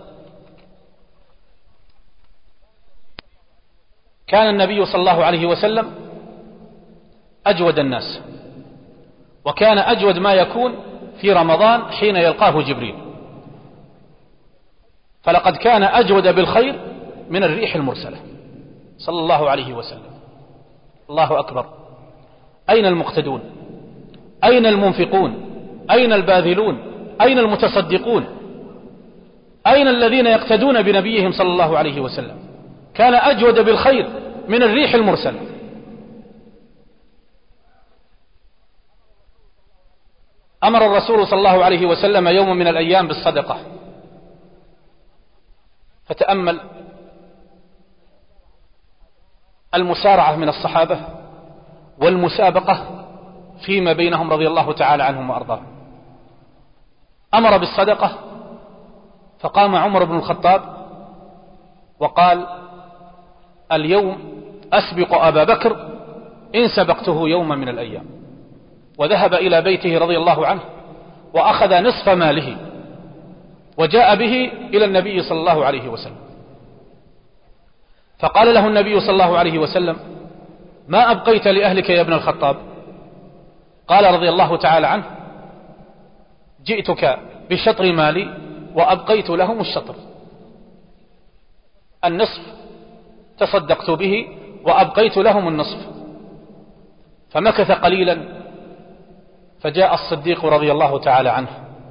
كان النبي صلى الله عليه وسلم أجود الناس، وكان أجود ما يكون في رمضان حين يلقاه جبريل، فلقد كان أجود بالخير من الريح المرسلة صلى الله عليه وسلم. الله أكبر. أين المقتدون؟ أين المنفقون؟ أين الباذلون؟ أين المتصدقون؟ أين الذين يقتدون بنبيهم صلى الله عليه وسلم؟ كان أجود بالخير من الريح المرسلة. أمر الرسول صلى الله عليه وسلم يوم من الأيام بالصدقة، فتأمل المسارعة من الصحابة والمسابقة فيما بينهم رضي الله تعالى عنهم وأرضاهم. أمر بالصدقة، فقام عمر بن الخطاب وقال: اليوم أسبق أبا بكر إن سبقته يوما من الأيام. وذهب إلى بيته رضي الله عنه وأخذ نصف ماله وجاء به إلى النبي صلى الله عليه وسلم، فقال له النبي صلى الله عليه وسلم: ما أبقيت لأهلك يا ابن الخطاب؟ قال رضي الله تعالى عنه: جئتك بشطر مالي وأبقيت لهم الشطر، النصف تصدقت به وأبقيت لهم النصف. فمكث قليلا فجاء الصديق رضي الله تعالى عنه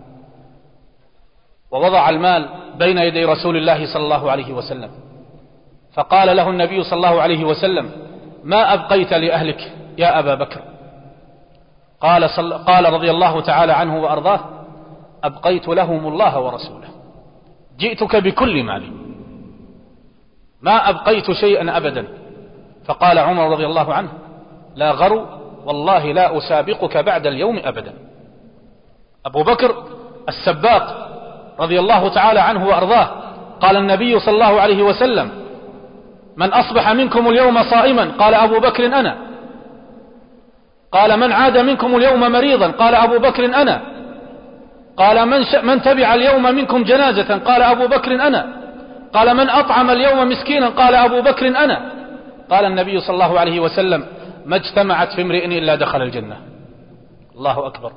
ووضع المال بين يدي رسول الله صلى الله عليه وسلم، فقال له النبي صلى الله عليه وسلم: ما أبقيت لأهلك يا أبا بكر؟ قال, صل... قال رضي الله تعالى عنه وأرضاه: أبقيت لهم الله ورسوله، جئتك بكل مالي، ما أبقيت شيئا أبدا. فقال عمر رضي الله عنه: لا غرو، والله لا أسابقك بعد اليوم أبدا. أبو بكر السباق رضي الله تعالى عنه وأرضاه قال النبي صلى الله عليه وسلم: من أصبح منكم اليوم صائما؟ قال أبو بكر: أنا. قال: من عاد منكم اليوم مريضا؟ قال أبو بكر: أنا. قال من, ش... من تبع اليوم منكم جنازة؟ قال أبو بكر أنا. قال من أطعم اليوم مسكينا؟ قال أبو بكر أنا. قال النبي صلى الله عليه وسلم ما اجتمعت في امرئ إلا دخل الجنة. الله أكبر.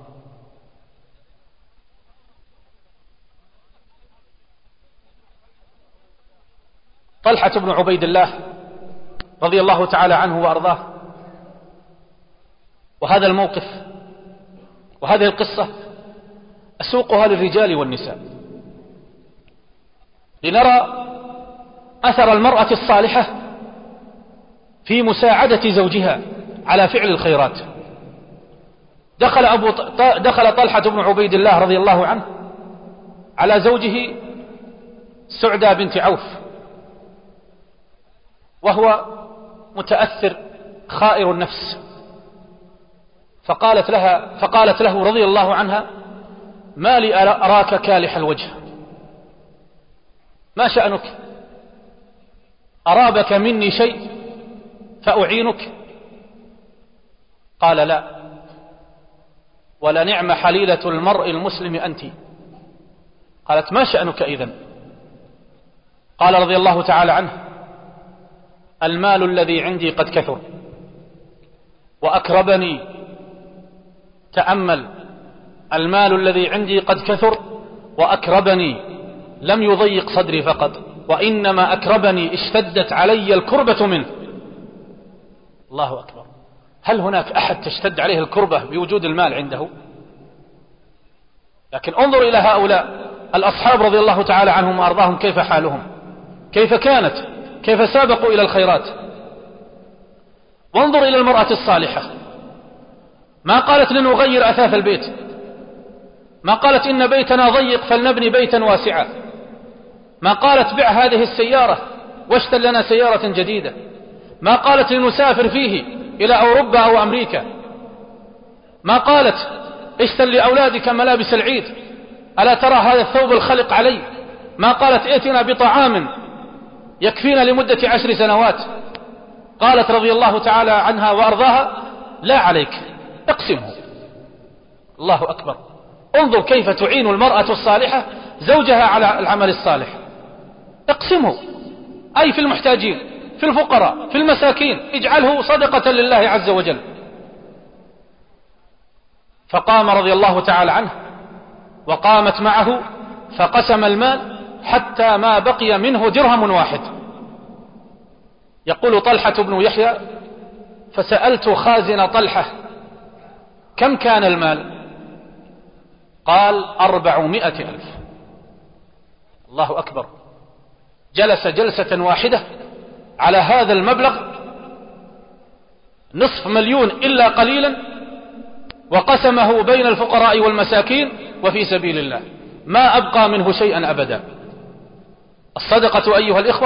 طلحة بن عبيد الله رضي الله تعالى عنه وأرضاه، وهذا الموقف وهذه القصة أسوقها للرجال والنساء لنرى أثر المرأة الصالحة في مساعدة زوجها على فعل الخيرات. دخل, أبو دخل طلحة بن عبيد الله رضي الله عنه على زوجه سعدى بنت عوف وهو متأثر خائر النفس، فقالت لها فقالت له رضي الله عنها ما لي أراك كالح الوجه، ما شأنك؟ أرابك مني شيء فأعينك؟ قال لا، ولنعم حليلة المرء المسلم أنت. قالت ما شأنك إذن؟ قال رضي الله تعالى عنه المال الذي عندي قد كثر وأكربني، تأمل، المال الذي عندي قد كثر وأكربني، لم يضيق صدري فقط وإنما أكربني، اشتدت علي الكربة منه. الله أكبر. هل هناك أحد تشتد عليه الكربة بوجود المال عنده؟ لكن انظر إلى هؤلاء الأصحاب رضي الله تعالى عنهم وأرضاهم كيف حالهم، كيف كانت، كيف سابقوا إلى الخيرات. وانظر إلى المرأة الصالحة، ما قالت لنغير أثاث البيت، ما قالت إن بيتنا ضيق فلنبني بيتا واسعا، ما قالت بع هذه السيارة واشتر لنا سيارة جديدة، ما قالت لنسافر فيه إلى أوروبا أو أمريكا، ما قالت اشتر لأولادك ملابس العيد، ألا ترى هذا الثوب الخلق علي، ما قالت ائتنا بطعام يكفينا لمدة عشر سنوات. قالت رضي الله تعالى عنها وأرضاها لا عليك اقسمه. الله أكبر. انظر كيف تعين المرأة الصالحة زوجها على العمل الصالح. اقسمه، أي في المحتاجين، في الفقراء، في المساكين، اجعله صدقة لله عز وجل. فقام رضي الله تعالى عنه وقامت معه فقسم المال حتى ما بقي منه درهم واحد. يقول طلحة بن يحيى فسألت خازن طلحة كم كان المال؟ قال أربعمائة ألف. الله أكبر. جلس جلسة واحدة على هذا المبلغ نصف مليون إلا قليلا وقسمه بين الفقراء والمساكين وفي سبيل الله، ما أبقى منه شيئا أبدا. الصدقة أيها الإخوة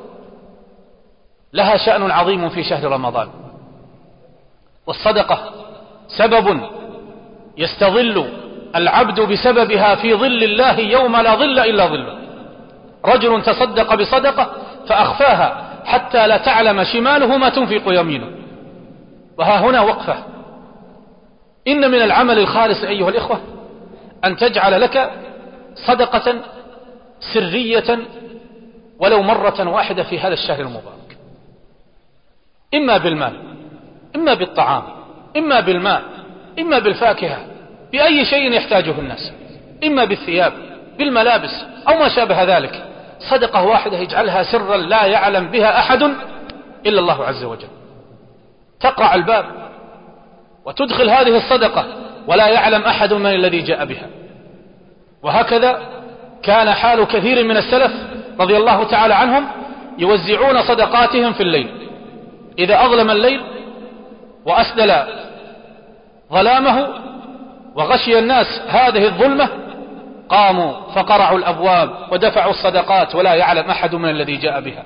لها شأن عظيم في شهر رمضان، والصدقة سبب يستظل العبد بسببها في ظل الله يوم لا ظل إلا ظله. رجل تصدق بصدقة فأخفاها حتى لا تعلم شماله ما تنفق يمينه. وها هنا وقفة. إن من العمل الخالص أيها الإخوة أن تجعل لك صدقة سرية ولو مرة واحدة في هذا الشهر المبارك، إما بالمال، إما بالطعام، إما بالماء، إما بالفاكهة، بأي شيء يحتاجه الناس، إما بالثياب، بالملابس أو ما شابه ذلك. صدقة واحدة يجعلها سرا لا يعلم بها أحد إلا الله عز وجل. تقرع الباب وتدخل هذه الصدقة ولا يعلم أحد من الذي جاء بها. وهكذا كان حال كثير من السلف رضي الله تعالى عنهم يوزعون صدقاتهم في الليل، إذا أظلم الليل وأسدل ظلامه وغشي الناس هذه الظلمة قاموا فقرعوا الأبواب ودفعوا الصدقات ولا يعلم أحد من الذي جاء بها.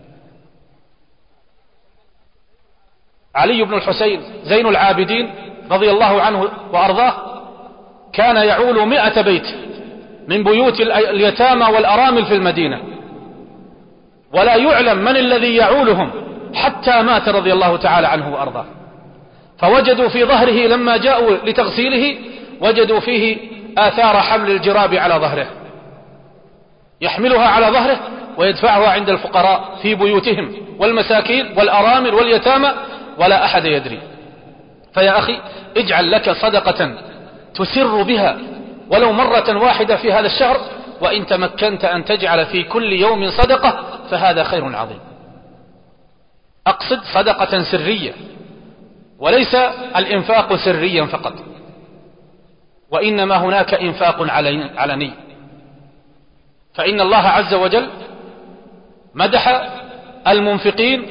علي بن الحسين زين العابدين رضي الله عنه وأرضاه كان يعول مئة بيت من بيوت اليتامى والأرامل في المدينة، ولا يعلم من الذي يعولهم حتى مات رضي الله تعالى عنه وأرضاه. فوجدوا في ظهره لما جاءوا لتغسيله وجدوا فيه آثار حمل الجراب على ظهره، يحملها على ظهره ويدفعها عند الفقراء في بيوتهم والمساكين والأرامل واليتامى ولا أحد يدري. فيا أخي اجعل لك صدقة تسر بها ولو مرة واحدة في هذا الشهر، وإن تمكنت أن تجعل في كل يوم صدقة فهذا خير عظيم. أقصد صدقة سرية، وليس الإنفاق سريا فقط، وإنما هناك إنفاق علني. فإن الله عز وجل مدح المنفقين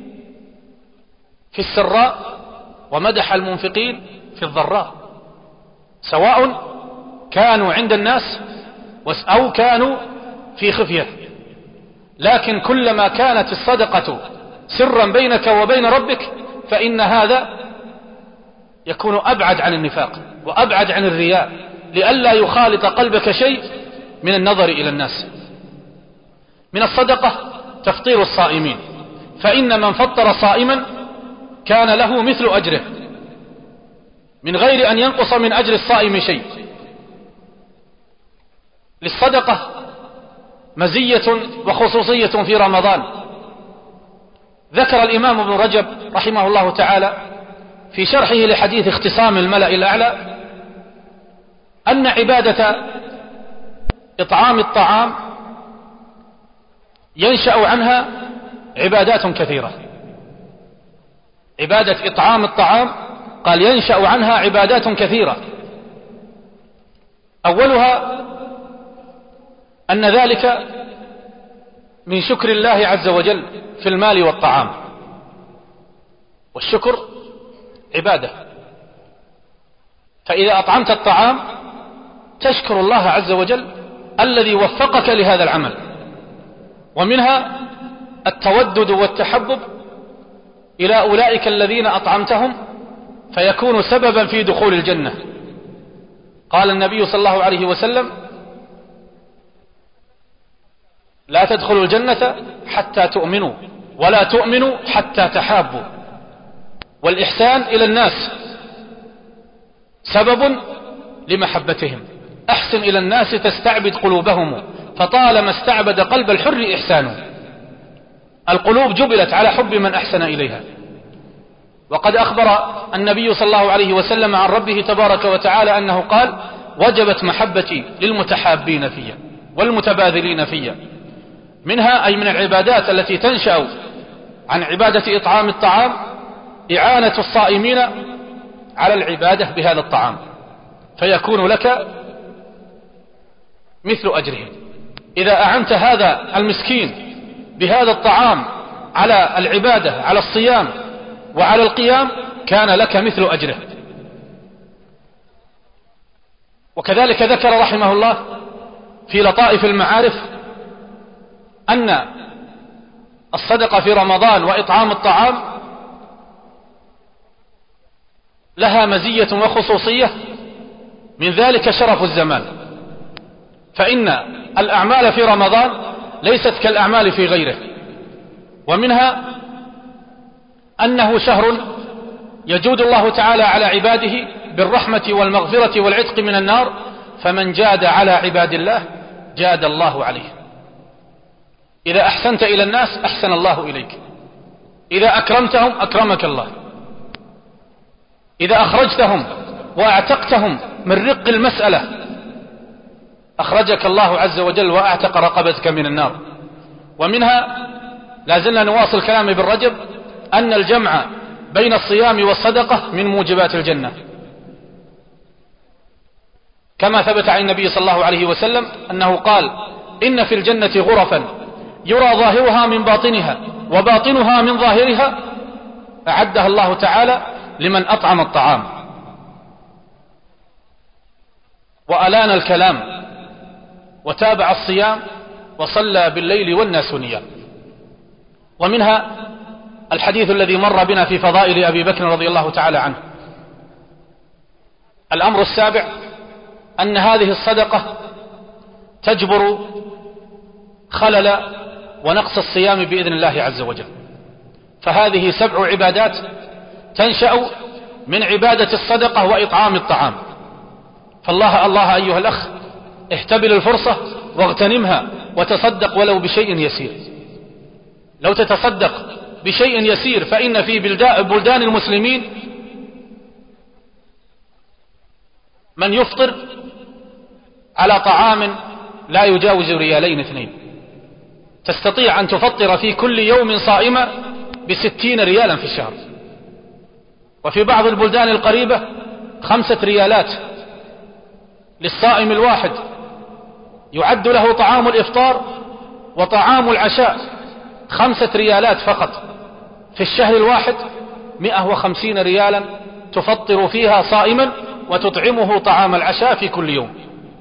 في السراء ومدح المنفقين في الضراء، سواء كانوا عند الناس أو كانوا في خفية، لكن كلما كانت الصدقة سرا بينك وبين ربك فإن هذا يكون أبعد عن النفاق وأبعد عن الرياء، لئلا يخالط قلبك شيء من النظر إلى الناس. من الصدقة تفطير الصائمين، فإن من فطر صائما كان له مثل أجره من غير أن ينقص من أجر الصائم شيء. للصدقة مزية وخصوصية في رمضان. ذكر الإمام ابن رجب رحمه الله تعالى في شرحه لحديث اختصام الملأ الأعلى أن عبادة إطعام الطعام ينشأ عنها عبادات كثيرة. عبادة إطعام الطعام قال ينشأ عنها عبادات كثيرة، أولها أن ذلك من شكر الله عز وجل في المال والطعام، والشكر عبادة. فإذا أطعمت الطعام تشكر الله عز وجل الذي وفقك لهذا العمل. ومنها التودد والتحبب إلى أولئك الذين أطعمتهم فيكون سببا في دخول الجنة. قال النبي صلى الله عليه وسلم: لا تدخلوا الجنة حتى تؤمنوا ولا تؤمنوا حتى تحابوا. والإحسان إلى الناس سبب لمحبتهم. أحسن إلى الناس تستعبد قلوبهم، فطالما استعبد قلب الحر إحسانه. القلوب جبلت على حب من أحسن إليها. وقد أخبر النبي صلى الله عليه وسلم عن ربه تبارك وتعالى أنه قال: وجبت محبتي للمتحابين فيا والمتباذلين فيا. منها أي من العبادات التي تنشأ عن عبادة إطعام الطعام إعانة الصائمين على العبادة بهذا الطعام، فيكون لك مثل أجرهم. إذا أعنت هذا المسكين بهذا الطعام على العبادة على الصيام وعلى القيام كان لك مثل أجره. وكذلك ذكر رحمه الله في لطائف المعارف أن الصدقة في رمضان وإطعام الطعام لها مزية وخصوصية، من ذلك شرف الزمان. فإن الأعمال في رمضان ليست كالأعمال في غيره، ومنها أنه شهر يجود الله تعالى على عباده بالرحمة والمغفرة والعتق من النار، فمن جاد على عباد الله جاد الله عليه. إذا أحسنت إلى الناس أحسن الله إليك، إذا أكرمتهم أكرمك الله، إذا أخرجتهم وأعتقتهم من رق المسألة أخرجك الله عز وجل وأعتق رقبتك من النار. ومنها لازلنا نواصل كلامي بالرجب أن الجمع بين الصيام والصدقة من موجبات الجنة، كما ثبت عن النبي صلى الله عليه وسلم أنه قال: إن في الجنة غرفا يرى ظاهرها من باطنها وباطنها من ظاهرها أعدها الله تعالى لمن أطعم الطعام وألان الكلام وتابع الصيام وصلى بالليل والناس نيام. ومنها الحديث الذي مر بنا في فضائل أبي بكر رضي الله تعالى عنه. الأمر السابع أن هذه الصدقة تجبر خلل ونقص الصيام بإذن الله عز وجل. فهذه سبع عبادات تنشأ من عبادة الصدقة وإطعام الطعام. فالله الله أيها الأخ، احتبل الفرصة واغتنمها وتصدق ولو بشيء يسير. لو تتصدق بشيء يسير فإن في بلدان المسلمين من يفطر على طعام لا يجاوز ريالين اثنين. تستطيع أن تفطر في كل يوم صائمة بستين ريالا في الشهر، وفي بعض البلدان القريبة خمسة ريالات للصائم الواحد، يعد له طعام الإفطار وطعام العشاء خمسة ريالات فقط في الشهر الواحد، مئة وخمسين ريالا تفطر فيها صائما وتطعمه طعام العشاء في كل يوم،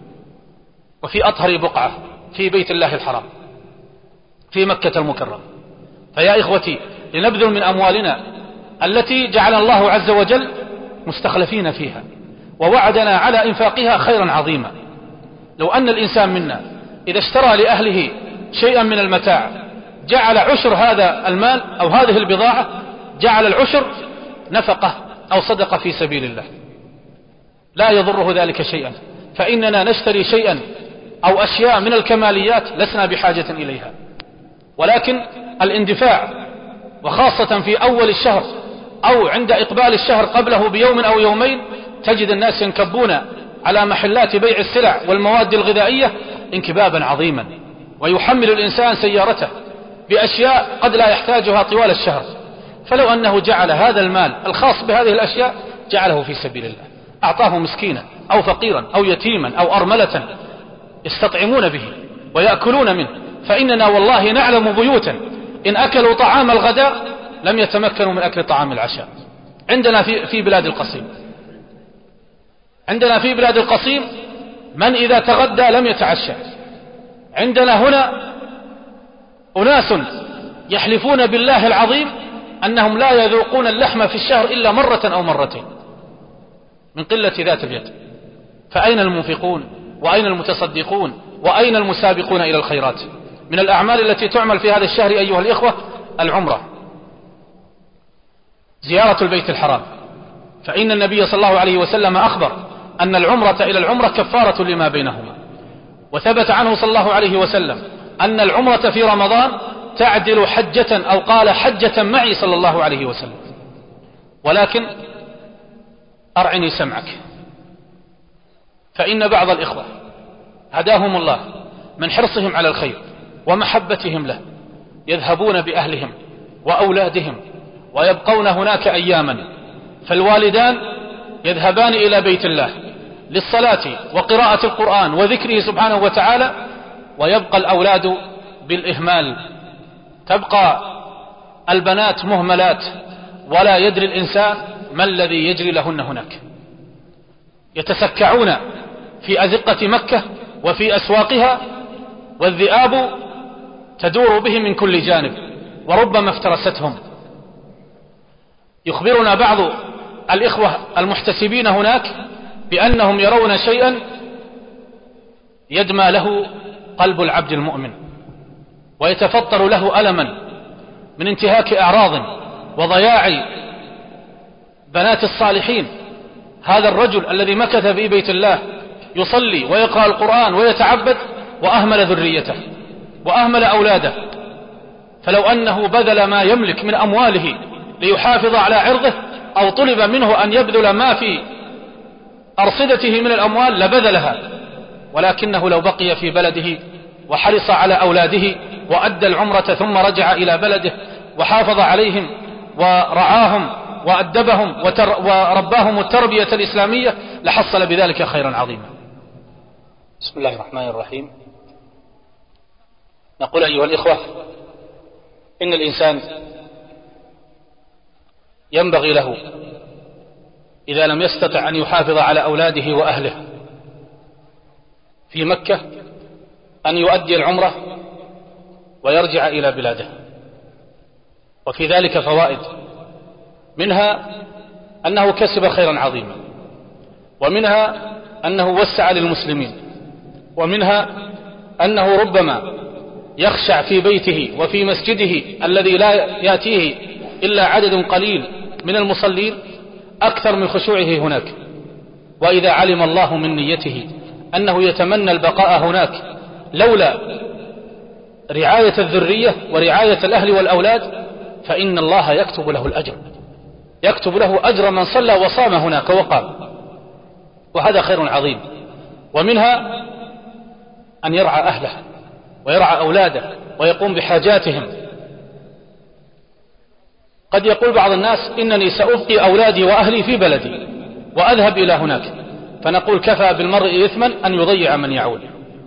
وفي أطهر بقعة في بيت الله الحرام في مكة المكرمة. فيا إخوتي، لنبذل من أموالنا التي جعل الله عز وجل مستخلفين فيها ووعدنا على إنفاقها خيرا عظيما. لو أن الإنسان منا إذا اشترى لأهله شيئا من المتاع جعل عشر هذا المال أو هذه البضاعة، جعل العشر نفقة أو صدقة في سبيل الله، لا يضره ذلك شيئا، فإننا نشتري شيئا أو أشياء من الكماليات لسنا بحاجة إليها، ولكن الاندفاع وخاصة في أول الشهر أو عند إقبال الشهر قبله بيوم أو يومين تجد الناس ينكبون على محلات بيع السلع والمواد الغذائية انكبابا عظيما، ويحمل الإنسان سيارته بأشياء قد لا يحتاجها طوال الشهر. فلو أنه جعل هذا المال الخاص بهذه الأشياء جعله في سبيل الله، أعطاه مسكينا أو فقيرا أو يتيما أو أرملة يستطعمون به ويأكلون منه، فإننا والله نعلم بيوتا إن أكلوا طعام الغداء لم يتمكنوا من أكل طعام العشاء. عندنا في, في بلاد القصيم عندنا في بلاد القصيم من إذا تغدى لم يتعشى. عندنا هنا أناس يحلفون بالله العظيم أنهم لا يذوقون اللحم في الشهر إلا مرة أو مرتين من قلة ذات اليد. فأين المنفقون وأين المتصدقون وأين المسابقون إلى الخيرات؟ من الأعمال التي تعمل في هذا الشهر أيها الإخوة العمرة، زيارة البيت الحرام، فإن النبي صلى الله عليه وسلم أخبر أن العمرة إلى العمرة كفارة لما بينهما، وثبت عنه صلى الله عليه وسلم أن العمرة في رمضان تعدل حجة أو قال حجة معي صلى الله عليه وسلم. ولكن أرعني سمعك، فإن بعض الإخوة هداهم الله من حرصهم على الخير ومحبتهم له يذهبون بأهلهم وأولادهم ويبقون هناك أياما، فالوالدان يذهبان إلى بيت الله للصلاة وقراءة القرآن وذكره سبحانه وتعالى، ويبقى الأولاد بالإهمال، تبقى البنات مهملات ولا يدري الإنسان ما الذي يجري لهن هناك. يتسكعون في أزقة مكة وفي أسواقها والذئاب تدور بهم من كل جانب وربما افترستهم. يخبرنا بعض الإخوة المحتسبين هناك بأنهم يرون شيئا يدمى له قلب العبد المؤمن ويتفطر له ألما من انتهاك أعراض وضياع بنات الصالحين. هذا الرجل الذي مكث في بيت الله يصلي ويقرأ القرآن ويتعبد وأهمل ذريته وأهمل أولاده، فلو أنه بذل ما يملك من أمواله ليحافظ على عرضه أو طلب منه أن يبذل ما في أرصدته من الأموال لبذلها، ولكنه لو بقي في بلده وحرص على أولاده وأدى العمرة ثم رجع إلى بلده وحافظ عليهم ورعاهم وأدبهم ورباهم التربية الإسلامية لحصل بذلك خيرا عظيما. بسم الله الرحمن الرحيم. نقول أيها الإخوة إن الإنسان ينبغي له إذا لم يستطع أن يحافظ على أولاده وأهله في مكة أن يؤدي العمرة ويرجع إلى بلاده، وفي ذلك فوائد، منها أنه كسب خيرا عظيما، ومنها أنه وسع للمسلمين، ومنها أنه ربما يخشع في بيته وفي مسجده الذي لا يأتيه إلا عدد قليل من المصلين أكثر من خشوعه هناك، وإذا علم الله من نيته أنه يتمنى البقاء هناك لولا رعاية الذرية ورعاية الأهل والأولاد، فإن الله يكتب له الأجر، يكتب له أجر من صلى وصام هناك وقام، وهذا خير عظيم. ومنها أن يرعى أهله ويرعى أولاده ويقوم بحاجاتهم. قد يقول بعض الناس إنني سأبقي أولادي وأهلي في بلدي وأذهب إلى هناك، فنقول كفى بالمرء إثما أن يضيع من يعول.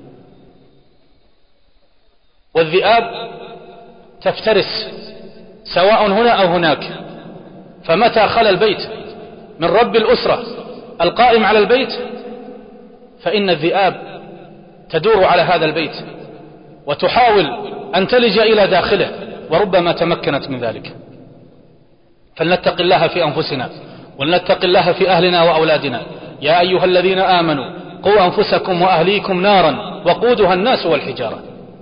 والذئاب تفترس سواء هنا أو هناك، فمتى خلى البيت من رب الأسرة القائم على البيت فإن الذئاب تدور على هذا البيت وتحاول أن تلج إلى داخله، وربما تمكنت من ذلك. فلنتق الله في أنفسنا ولنتق الله في أهلنا وأولادنا. يا أيها الذين آمنوا قوا أنفسكم وأهليكم نارا وقودها الناس والحجارة.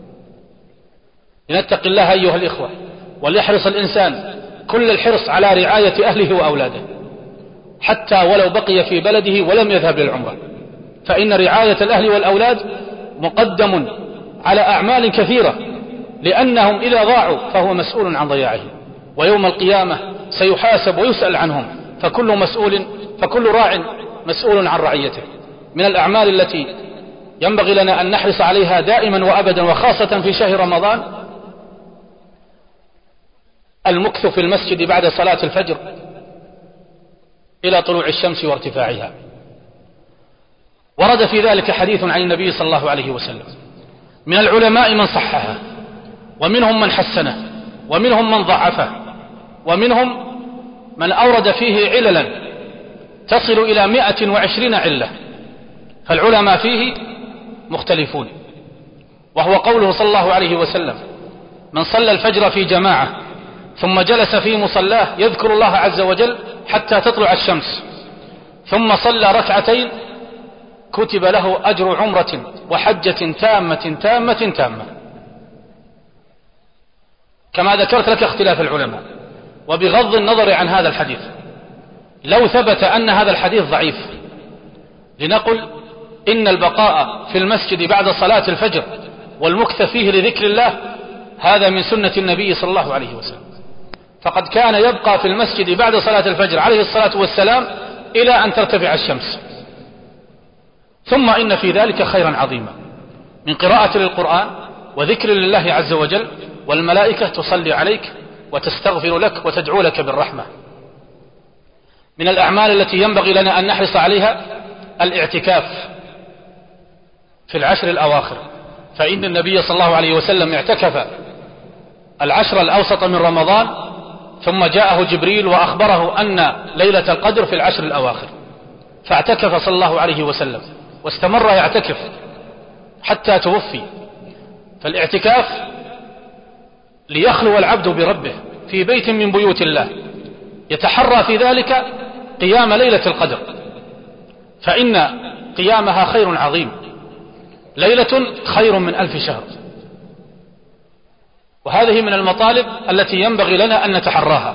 لنتق الله أيها الإخوة، وليحرص الإنسان كل الحرص على رعاية أهله وأولاده، حتى ولو بقي في بلده ولم يذهب للعمرة، فإن رعاية الأهل والأولاد مقدم على أعمال كثيرة، لأنهم إذا ضاعوا فهو مسؤول عن ضياعهم، ويوم القيامة سيحاسب ويسأل عنهم، فكل مسؤول فكل راع مسؤول عن رعيته. من الأعمال التي ينبغي لنا أن نحرص عليها دائما وأبدا، وخاصة في شهر رمضان، المكث في المسجد بعد صلاة الفجر إلى طلوع الشمس وارتفاعها. ورد في ذلك حديث عن النبي صلى الله عليه وسلم. من العلماء من صححه، ومنهم من حسنه، ومنهم من ضعفه، ومنهم من أورد فيه عللا تصل إلى مئة وعشرين علة، فالعلماء فيه مختلفون. وهو قوله صلى الله عليه وسلم: من صلى الفجر في جماعة ثم جلس في مصلاه يذكر الله عز وجل حتى تطلع الشمس، ثم صلى ركعتين كتب له أجر عمرة وحجة تامة تامة تامة. كما ذكرت لك اختلاف العلماء. وبغض النظر عن هذا الحديث، لو ثبت أن هذا الحديث ضعيف، لنقل إن البقاء في المسجد بعد صلاة الفجر والمكث فيه لذكر الله هذا من سنة النبي صلى الله عليه وسلم، فقد كان يبقى في المسجد بعد صلاة الفجر عليه الصلاة والسلام إلى أن ترتفع الشمس. ثم إن في ذلك خيرا عظيما من قراءة للقرآن وذكر لله عز وجل، والملائكة تصلي عليك وتستغفر لك وتدعو لك بالرحمة. من الأعمال التي ينبغي لنا أن نحرص عليها الاعتكاف في العشر الأواخر، فإن النبي صلى الله عليه وسلم اعتكف العشر الأوسط من رمضان، ثم جاءه جبريل وأخبره أن ليلة القدر في العشر الأواخر، فاعتكف صلى الله عليه وسلم واستمر يعتكف حتى توفي. فالاعتكاف ليخلو العبد بربه في بيت من بيوت الله، يتحرى في ذلك قيام ليلة القدر، فإن قيامها خير عظيم، ليلة خير من ألف شهر. وهذه من المطالب التي ينبغي لنا أن نتحراها.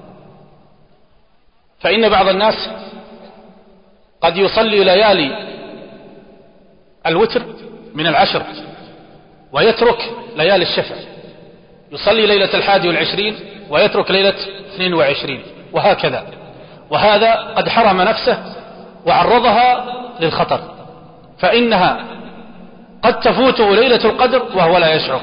فإن بعض الناس قد يصلي ليالي الوتر من العشر ويترك ليالي الشفع، يصلي ليلة الحادي والعشرين ويترك ليلة اثنين وعشرين، وهكذا. وهذا قد حرم نفسه وعرضها للخطر، فإنها قد تفوته ليلة القدر وهو لا يشعر،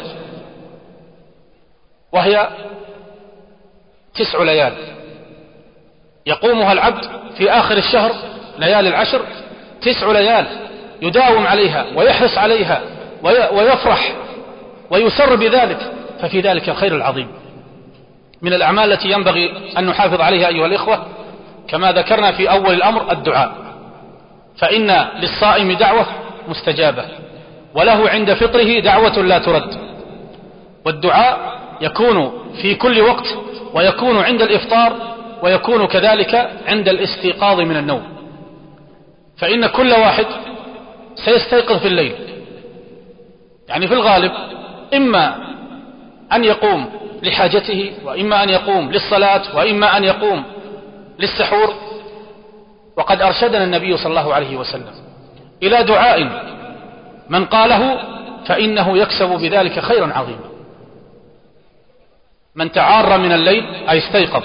وهي تسع ليال يقومها العبد في آخر الشهر، ليالي العشر تسع ليال يداوم عليها ويحرص عليها ويفرح ويسر بذلك، ففي ذلك الخير العظيم. من الأعمال التي ينبغي أن نحافظ عليها أيها الإخوة، كما ذكرنا في أول الأمر، الدعاء، فإن للصائم دعوة مستجابة، وله عند فطره دعوة لا ترد. والدعاء يكون في كل وقت، ويكون عند الإفطار، ويكون كذلك عند الاستيقاظ من النوم. فإن كل واحد سيستيقظ في الليل، يعني في الغالب إما أن يقوم لحاجته، وإما أن يقوم للصلاة، وإما أن يقوم للسحور، وقد أرشدنا النبي صلى الله عليه وسلم إلى دعاء من قاله فإنه يكسب بذلك خيرا عظيما. من تعار من الليل أي استيقظ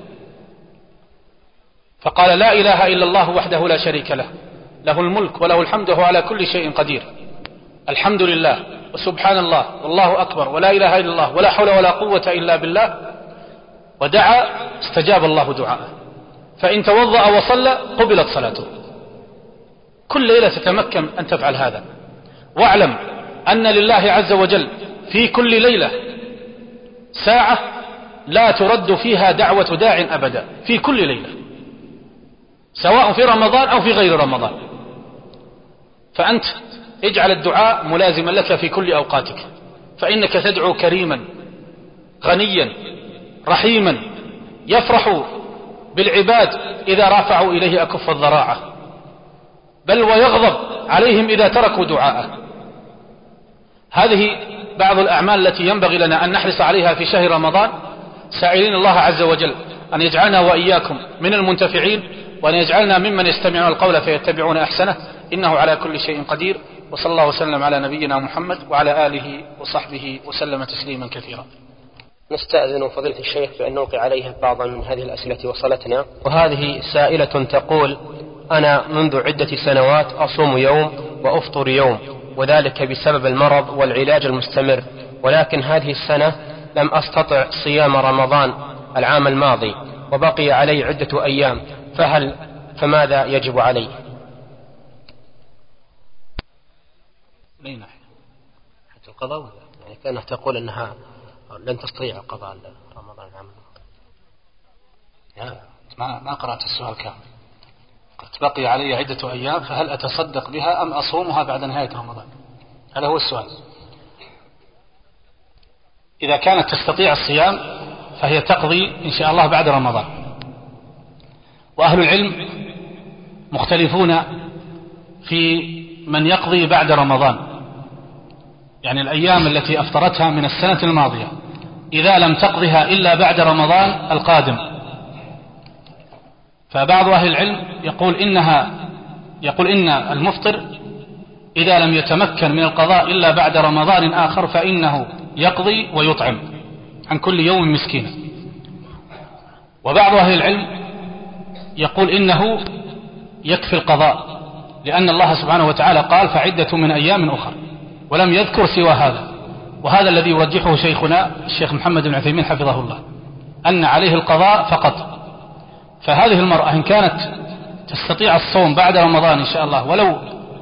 فقال لا إله إلا الله وحده لا شريك له، له الملك وله الحمد وهو على كل شيء قدير، الحمد لله وسبحان الله والله أكبر ولا إله إلا الله ولا حول ولا قوة إلا بالله، ودعا استجاب الله دعاءه. فإن توضأ وصلى قبلت صلاته. كل ليلة تتمكن أن تفعل هذا، واعلم أن لله عز وجل في كل ليلة ساعة لا ترد فيها دعوة داع أبدا، في كل ليلة، سواء في رمضان أو في غير رمضان. فأنت اجعل الدعاء ملازما لك في كل أوقاتك، فإنك تدعو كريما غنيا رحيما يفرح بالعباد إذا رافعوا إليه أكف الذراعة، بل ويغضب عليهم إذا تركوا دعاءه. هذه بعض الأعمال التي ينبغي لنا أن نحرص عليها في شهر رمضان، سائلين الله عز وجل أن يجعلنا وإياكم من المنتفعين، وأن يجعلنا ممن يستمعون القول فيتبعون أحسنه، إنه على كل شيء قدير. وصلى الله وسلم على نبينا محمد وعلى آله وصحبه وسلم تسليما كثيرا. نستأذن فضيلة الشيخ بأن نلقي عليه بعضا من هذه الأسئلة وصلتنا. وهذه سائلة تقول: أنا منذ عدة سنوات أصوم يوم وأفطر يوم، وذلك بسبب المرض والعلاج المستمر، ولكن هذه السنة لم أستطع صيام رمضان العام الماضي وبقي علي عدة أيام، فهل فماذا يجب علي؟ من ناحية حتى القضاء يعني كانت تقول أنها لن تستطيع القضاء رمضان العام الماضي. ما ما قرأت السؤال كامل. قلت بقي علي عدة أيام فهل أتصدق بها أم أصومها بعد نهاية رمضان؟ هذا هو السؤال. إذا كانت تستطيع الصيام فهي تقضي إن شاء الله بعد رمضان. وأهل العلم مختلفون في من يقضي بعد رمضان، يعني الأيام التي أفطرتها من السنة الماضية إذا لم تقضها إلا بعد رمضان القادم، فبعض أهل العلم يقول إنها يقول إن المفطر إذا لم يتمكن من القضاء إلا بعد رمضان آخر فإنه يقضي ويطعم عن كل يوم مسكينا. وبعض أهل العلم يقول إنه يكفي القضاء، لأن الله سبحانه وتعالى قال فعدة من أيام أخر، ولم يذكر سوى هذا. وهذا الذي يرجحه شيخنا الشيخ محمد بن عثيمين حفظه الله، أن عليه القضاء فقط. فهذه المرأة إن كانت تستطيع الصوم بعد رمضان إن شاء الله ولو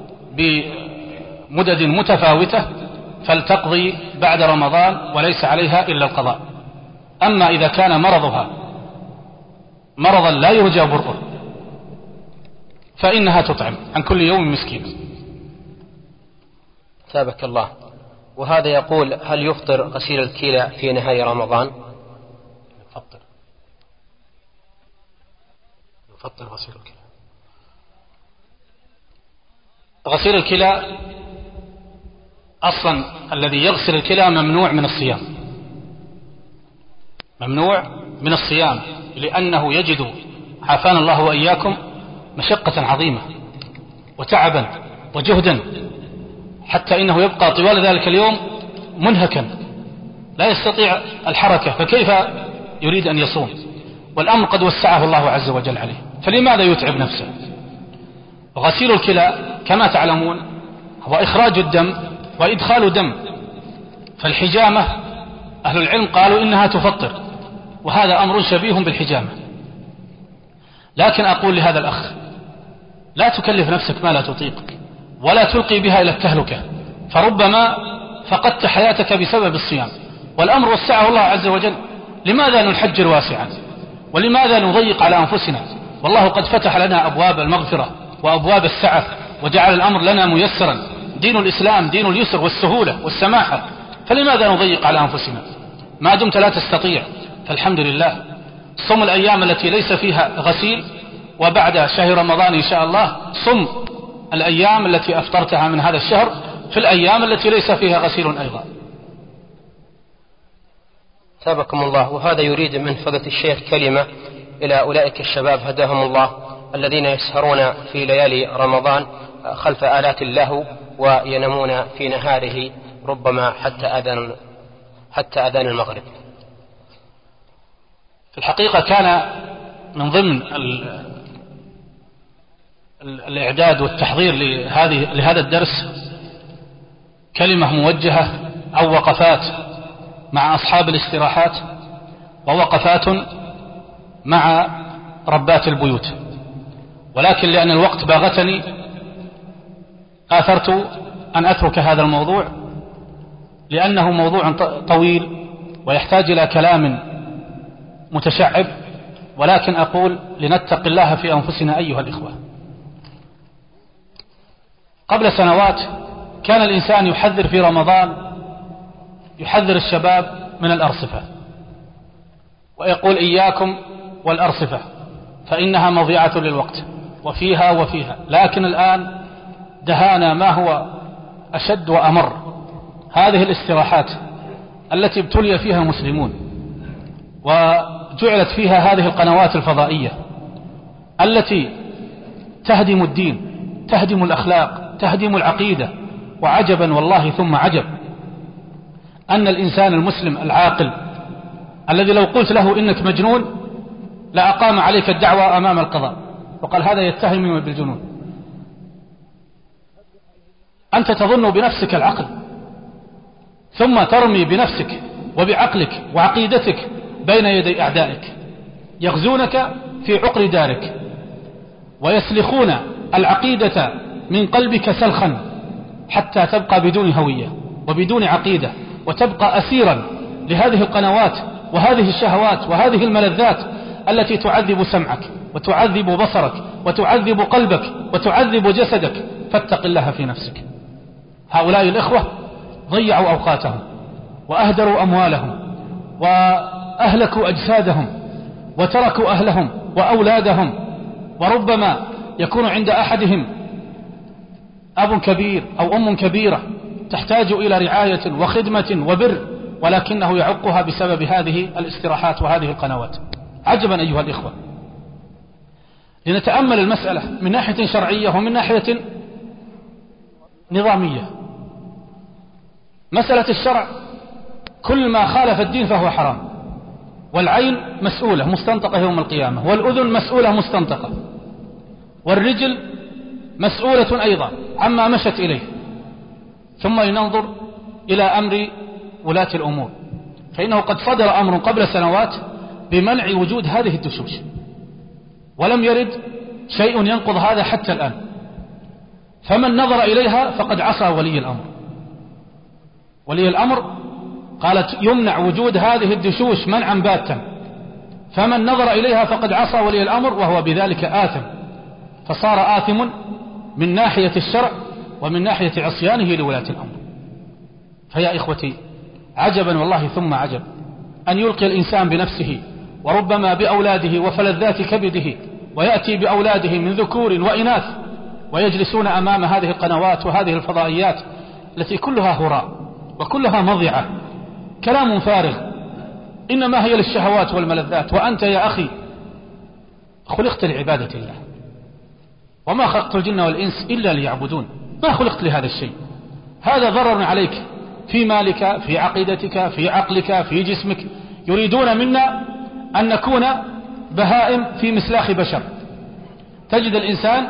بمدد متفاوتة فلتقضي بعد رمضان وليس عليها إلا القضاء. أما إذا كان مرضها مرضا لا يرجى برؤه فإنها تطعم عن كل يوم مسكين. ثابك الله. وهذا يقول: هل يفطر غسيل الكلى في نهاية رمضان؟ يفطر يفطر غسيل الكلى. غسيل الكلى أصلا الذي يغسل الكلى ممنوع من الصيام، ممنوع من الصيام، لأنه يجد عافانا الله وإياكم مشقة عظيمة وتعبا وجهدا، حتى إنه يبقى طوال ذلك اليوم منهكا لا يستطيع الحركة، فكيف يريد أن يصوم؟ والأمر قد وسعه الله عز وجل عليه، فلماذا يتعب نفسه؟ غسيل الكلى كما تعلمون هو إخراج الدم وإدخال دم، فالحجامة أهل العلم قالوا إنها تفطر، وهذا أمر شبيه بالحجامة. لكن أقول لهذا الأخ: لا تكلف نفسك ما لا تطيق، ولا تلقي بها إلى التهلكة، فربما فقدت حياتك بسبب الصيام، والأمر وسعه الله عز وجل. لماذا نحجر واسعا؟ ولماذا نضيق على أنفسنا؟ والله قد فتح لنا أبواب المغفرة وأبواب السعة، وجعل الأمر لنا ميسرا. دين الإسلام دين اليسر والسهولة والسماحة، فلماذا نضيق على أنفسنا؟ ما دمت لا تستطيع فالحمد لله، صم الأيام التي ليس فيها غسيل، وبعد شهر رمضان إن شاء الله صم الأيام التي أفطرتها من هذا الشهر في الأيام التي ليس فيها غسيل أيضا. ثابكم الله. وهذا يريد من فضيلة الشيخ كلمة إلى أولئك الشباب هداهم الله الذين يسهرون في ليالي رمضان خلف آلات اللهو وينامون في نهاره ربما حتى أذان حتى أذان المغرب. في الحقيقة كان من ضمن الإعداد والتحضير لهذه لهذا الدرس كلمة موجهة أو وقفات مع أصحاب الاستراحات ووقفات مع ربات البيوت، ولكن لأن الوقت باغتني آثرت أن أترك هذا الموضوع لأنه موضوع طويل ويحتاج إلى كلام متشعب، ولكن أقول لنتق الله في أنفسنا أيها الإخوة. قبل سنوات كان الإنسان يحذر في رمضان، يحذر الشباب من الأرصفة ويقول إياكم والأرصفة فإنها مضيعة للوقت وفيها وفيها، لكن الآن دهانا ما هو أشد وأمر، هذه الاستراحات التي ابتلي فيها المسلمون وجعلت فيها هذه القنوات الفضائية التي تهدم الدين، تهدم الأخلاق، تهدم العقيدة. وعجبا والله ثم عجب أن الإنسان المسلم العاقل الذي لو قلت له إنك مجنون لأقام عليك الدعوة أمام القضاء وقال هذا يتهم بالجنون. أنت تظن بنفسك العقل ثم ترمي بنفسك وبعقلك وعقيدتك بين يدي أعدائك يغزونك في عقر دارك ويسلخون العقيدة من قلبك سلخا حتى تبقى بدون هوية وبدون عقيدة، وتبقى أسيرا لهذه القنوات وهذه الشهوات وهذه الملذات التي تعذب سمعك وتعذب بصرك وتعذب قلبك وتعذب جسدك. فاتق الله في نفسك. هؤلاء الإخوة ضيعوا أوقاتهم وأهدروا أموالهم وأهلكوا أجسادهم وتركوا أهلهم وأولادهم، وربما يكون عند أحدهم أب كبير أو أم كبيرة تحتاج إلى رعاية وخدمة وبر، ولكنه يعقها بسبب هذه الاستراحات وهذه القنوات. عجبا أيها الإخوة، لنتأمل المسألة من ناحية شرعية ومن ناحية نظامية. مسألة الشرع كل ما خالف الدين فهو حرام، والعين مسؤولة مستنطقة يوم القيامة، والأذن مسؤولة مستنطقة، والرجل مسؤولة أيضا عما مشت إليه. ثم لننظر إلى أمر ولاة الأمور، فإنه قد صدر أمر قبل سنوات بمنع وجود هذه الدشوش، ولم يرد شيء ينقض هذا حتى الآن. فمن نظر إليها فقد عصى ولي الأمر. ولي الأمر قالت يمنع وجود هذه الدشوش منعا باتا، فمن نظر إليها فقد عصى ولي الأمر وهو بذلك آثم، فصار آثم من ناحية الشرع ومن ناحية عصيانه لولاة الأمر. فيا إخوتي عجبا والله ثم عجب أن يلقي الإنسان بنفسه وربما بأولاده وفلذات كبده، ويأتي بأولاده من ذكور وإناث ويجلسون أمام هذه القنوات وهذه الفضائيات التي كلها هراء وكلها مضيعة، كلام فارغ، إنما هي للشهوات والملذات. وأنت يا أخي خلقت لعبادة الله، وما خلقت الجن والإنس إلا ليعبدون، ما خلقت لهذا الشيء. هذا ضرر عليك في مالك، في عقيدتك، في عقلك، في جسمك. يريدون منا أن نكون بهائم في مسلاخ بشر. تجد الإنسان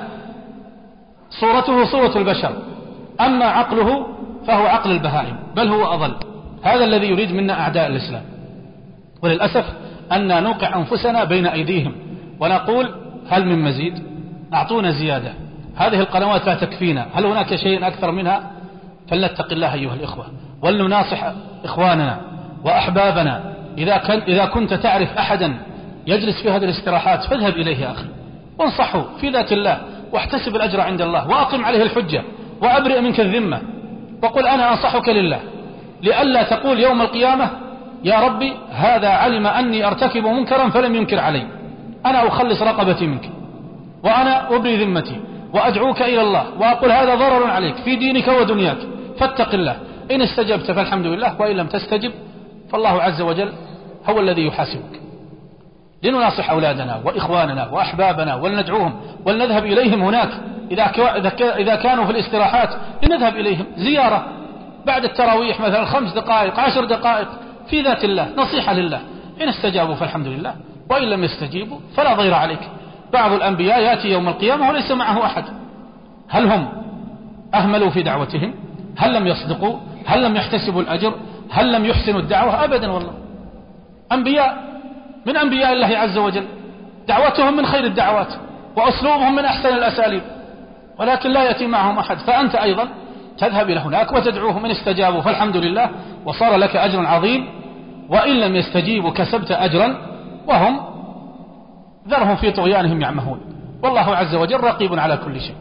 صورته صورة البشر، أما عقله فهو عقل البهائم، بل هو أضل. هذا الذي يريد منا أعداء الإسلام. وللأسف أن نوقع أنفسنا بين أيديهم ونقول هل من مزيد؟ أعطونا زيادة، هذه القنوات لا تكفينا، هل هناك شيء أكثر منها؟ فلنتق الله أيها الإخوة، ولنناصح إخواننا وأحبابنا. إذا, كان إذا كنت تعرف أحدا يجلس في هذه الاستراحات فاذهب إليه يا أخي وانصحه في ذات الله، واحتسب الأجر عند الله، وأقم عليه الحجة، وأبرئ منك الذمة، وقل أنا أنصحك لله، لئلا تقول يوم القيامة يا ربي هذا علم أني أرتكب منكرا فلم ينكر علي، أنا أخلص رقبتي منك وأنا أبري ذمتي وأدعوك إلى الله، وأقول هذا ضرر عليك في دينك ودنياك، فاتق الله. إن استجبت فالحمد لله، وإن لم تستجب فالله عز وجل هو الذي يحاسبك. لنناصح أولادنا وإخواننا وأحبابنا ولندعوهم ولنذهب إليهم هناك إذا كانوا في الاستراحات لنذهب إليهم زيارة بعد التراويح مثلا خمس دقائق عشر دقائق في ذات الله، نصيحة لله. إن استجابوا فالحمد لله، وإن لم يستجيبوا فلا ضير عليك. بعض الأنبياء يأتي يوم القيامة وليس معه أحد. هل هم أهملوا في دعوتهم؟ هل لم يصدقوا؟ هل لم يحتسبوا الأجر؟ هل لم يحسنوا الدعوة؟ أبدا والله. أنبياء من أنبياء الله عز وجل، دعوتهم من خير الدعوات وأسلوبهم من أحسن الأساليب، ولكن لا يأتي معهم أحد. فأنت أيضا تذهب إلى هناك وتدعوهم، إن استجابوا فالحمد لله وصار لك أجر عظيم، وإن لم يستجيبوا كسبت أجرا وهم ذرهم في طغيانهم يعمهون، والله عز وجل رقيب على كل شيء.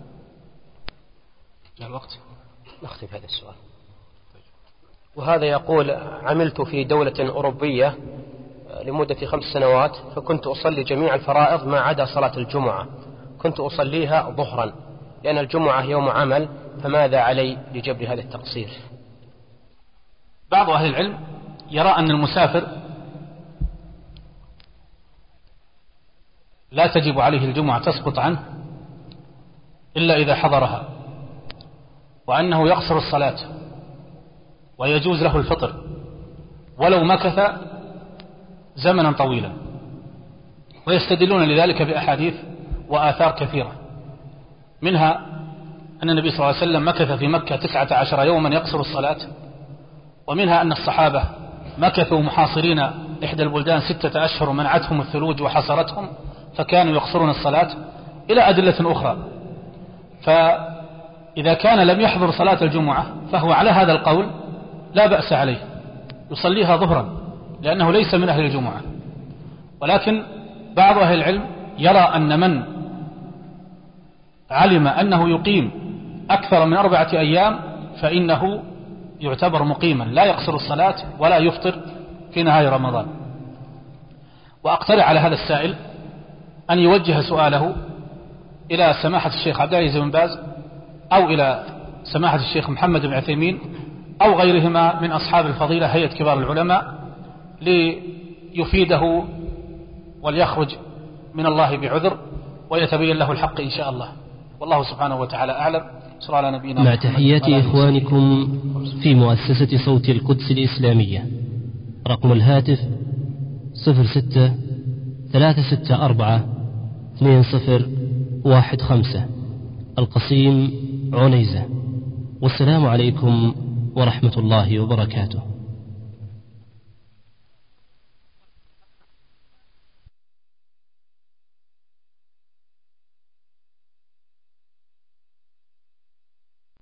جاء الوقت نختم هذا السؤال. وهذا يقول: عملت في دولة أوروبية لمدة خمس سنوات، فكنت أصلي جميع الفرائض ما عدا صلاة الجمعة، كنت أصليها ظهرا لأن الجمعة يوم عمل، فماذا علي لجبر هذا التقصير؟ بعض أهل العلم يرى أن المسافر لا تجب عليه الجمعة، تسقط عنه إلا إذا حضرها، وأنه يقصر الصلاة ويجوز له الفطر ولو مكث زمنا طويلا، ويستدلون لذلك بأحاديث وآثار كثيرة، منها أن النبي صلى الله عليه وسلم مكث في مكة تسعة عشر يوما يقصر الصلاة، ومنها أن الصحابة مكثوا محاصرين إحدى البلدان ستة أشهر منعتهم الثلوج وحصرتهم فكانوا يقصرون الصلاة، إلى أدلة أخرى. فإذا كان لم يحضر صلاة الجمعة فهو على هذا القول لا بأس عليه، يصليها ظهرا لأنه ليس من أهل الجمعة. ولكن بعض أهل العلم يرى أن من علم أنه يقيم أكثر من أربعة أيام فإنه يعتبر مقيما لا يقصر الصلاة ولا يفطر في نهاية رمضان. وأقترح على هذا السائل أن يوجه سؤاله إلى سماحة الشيخ عبد العزيز بن باز أو إلى سماحة الشيخ محمد بن عثيمين أو غيرهما من أصحاب الفضيلة هيئة كبار العلماء ليفيده وليخرج من الله بعذر ويتبين له الحق إن شاء الله، والله سبحانه وتعالى أعلم. صلى على نبينا مع تحيات إخوانكم في مؤسسة صوت القدس الإسلامية. رقم الهاتف صفر ستة ثلاثة ستة أربعة اثنين صفر واحد خمسة، القصيم عنيزة. والسلام عليكم ورحمة الله وبركاته.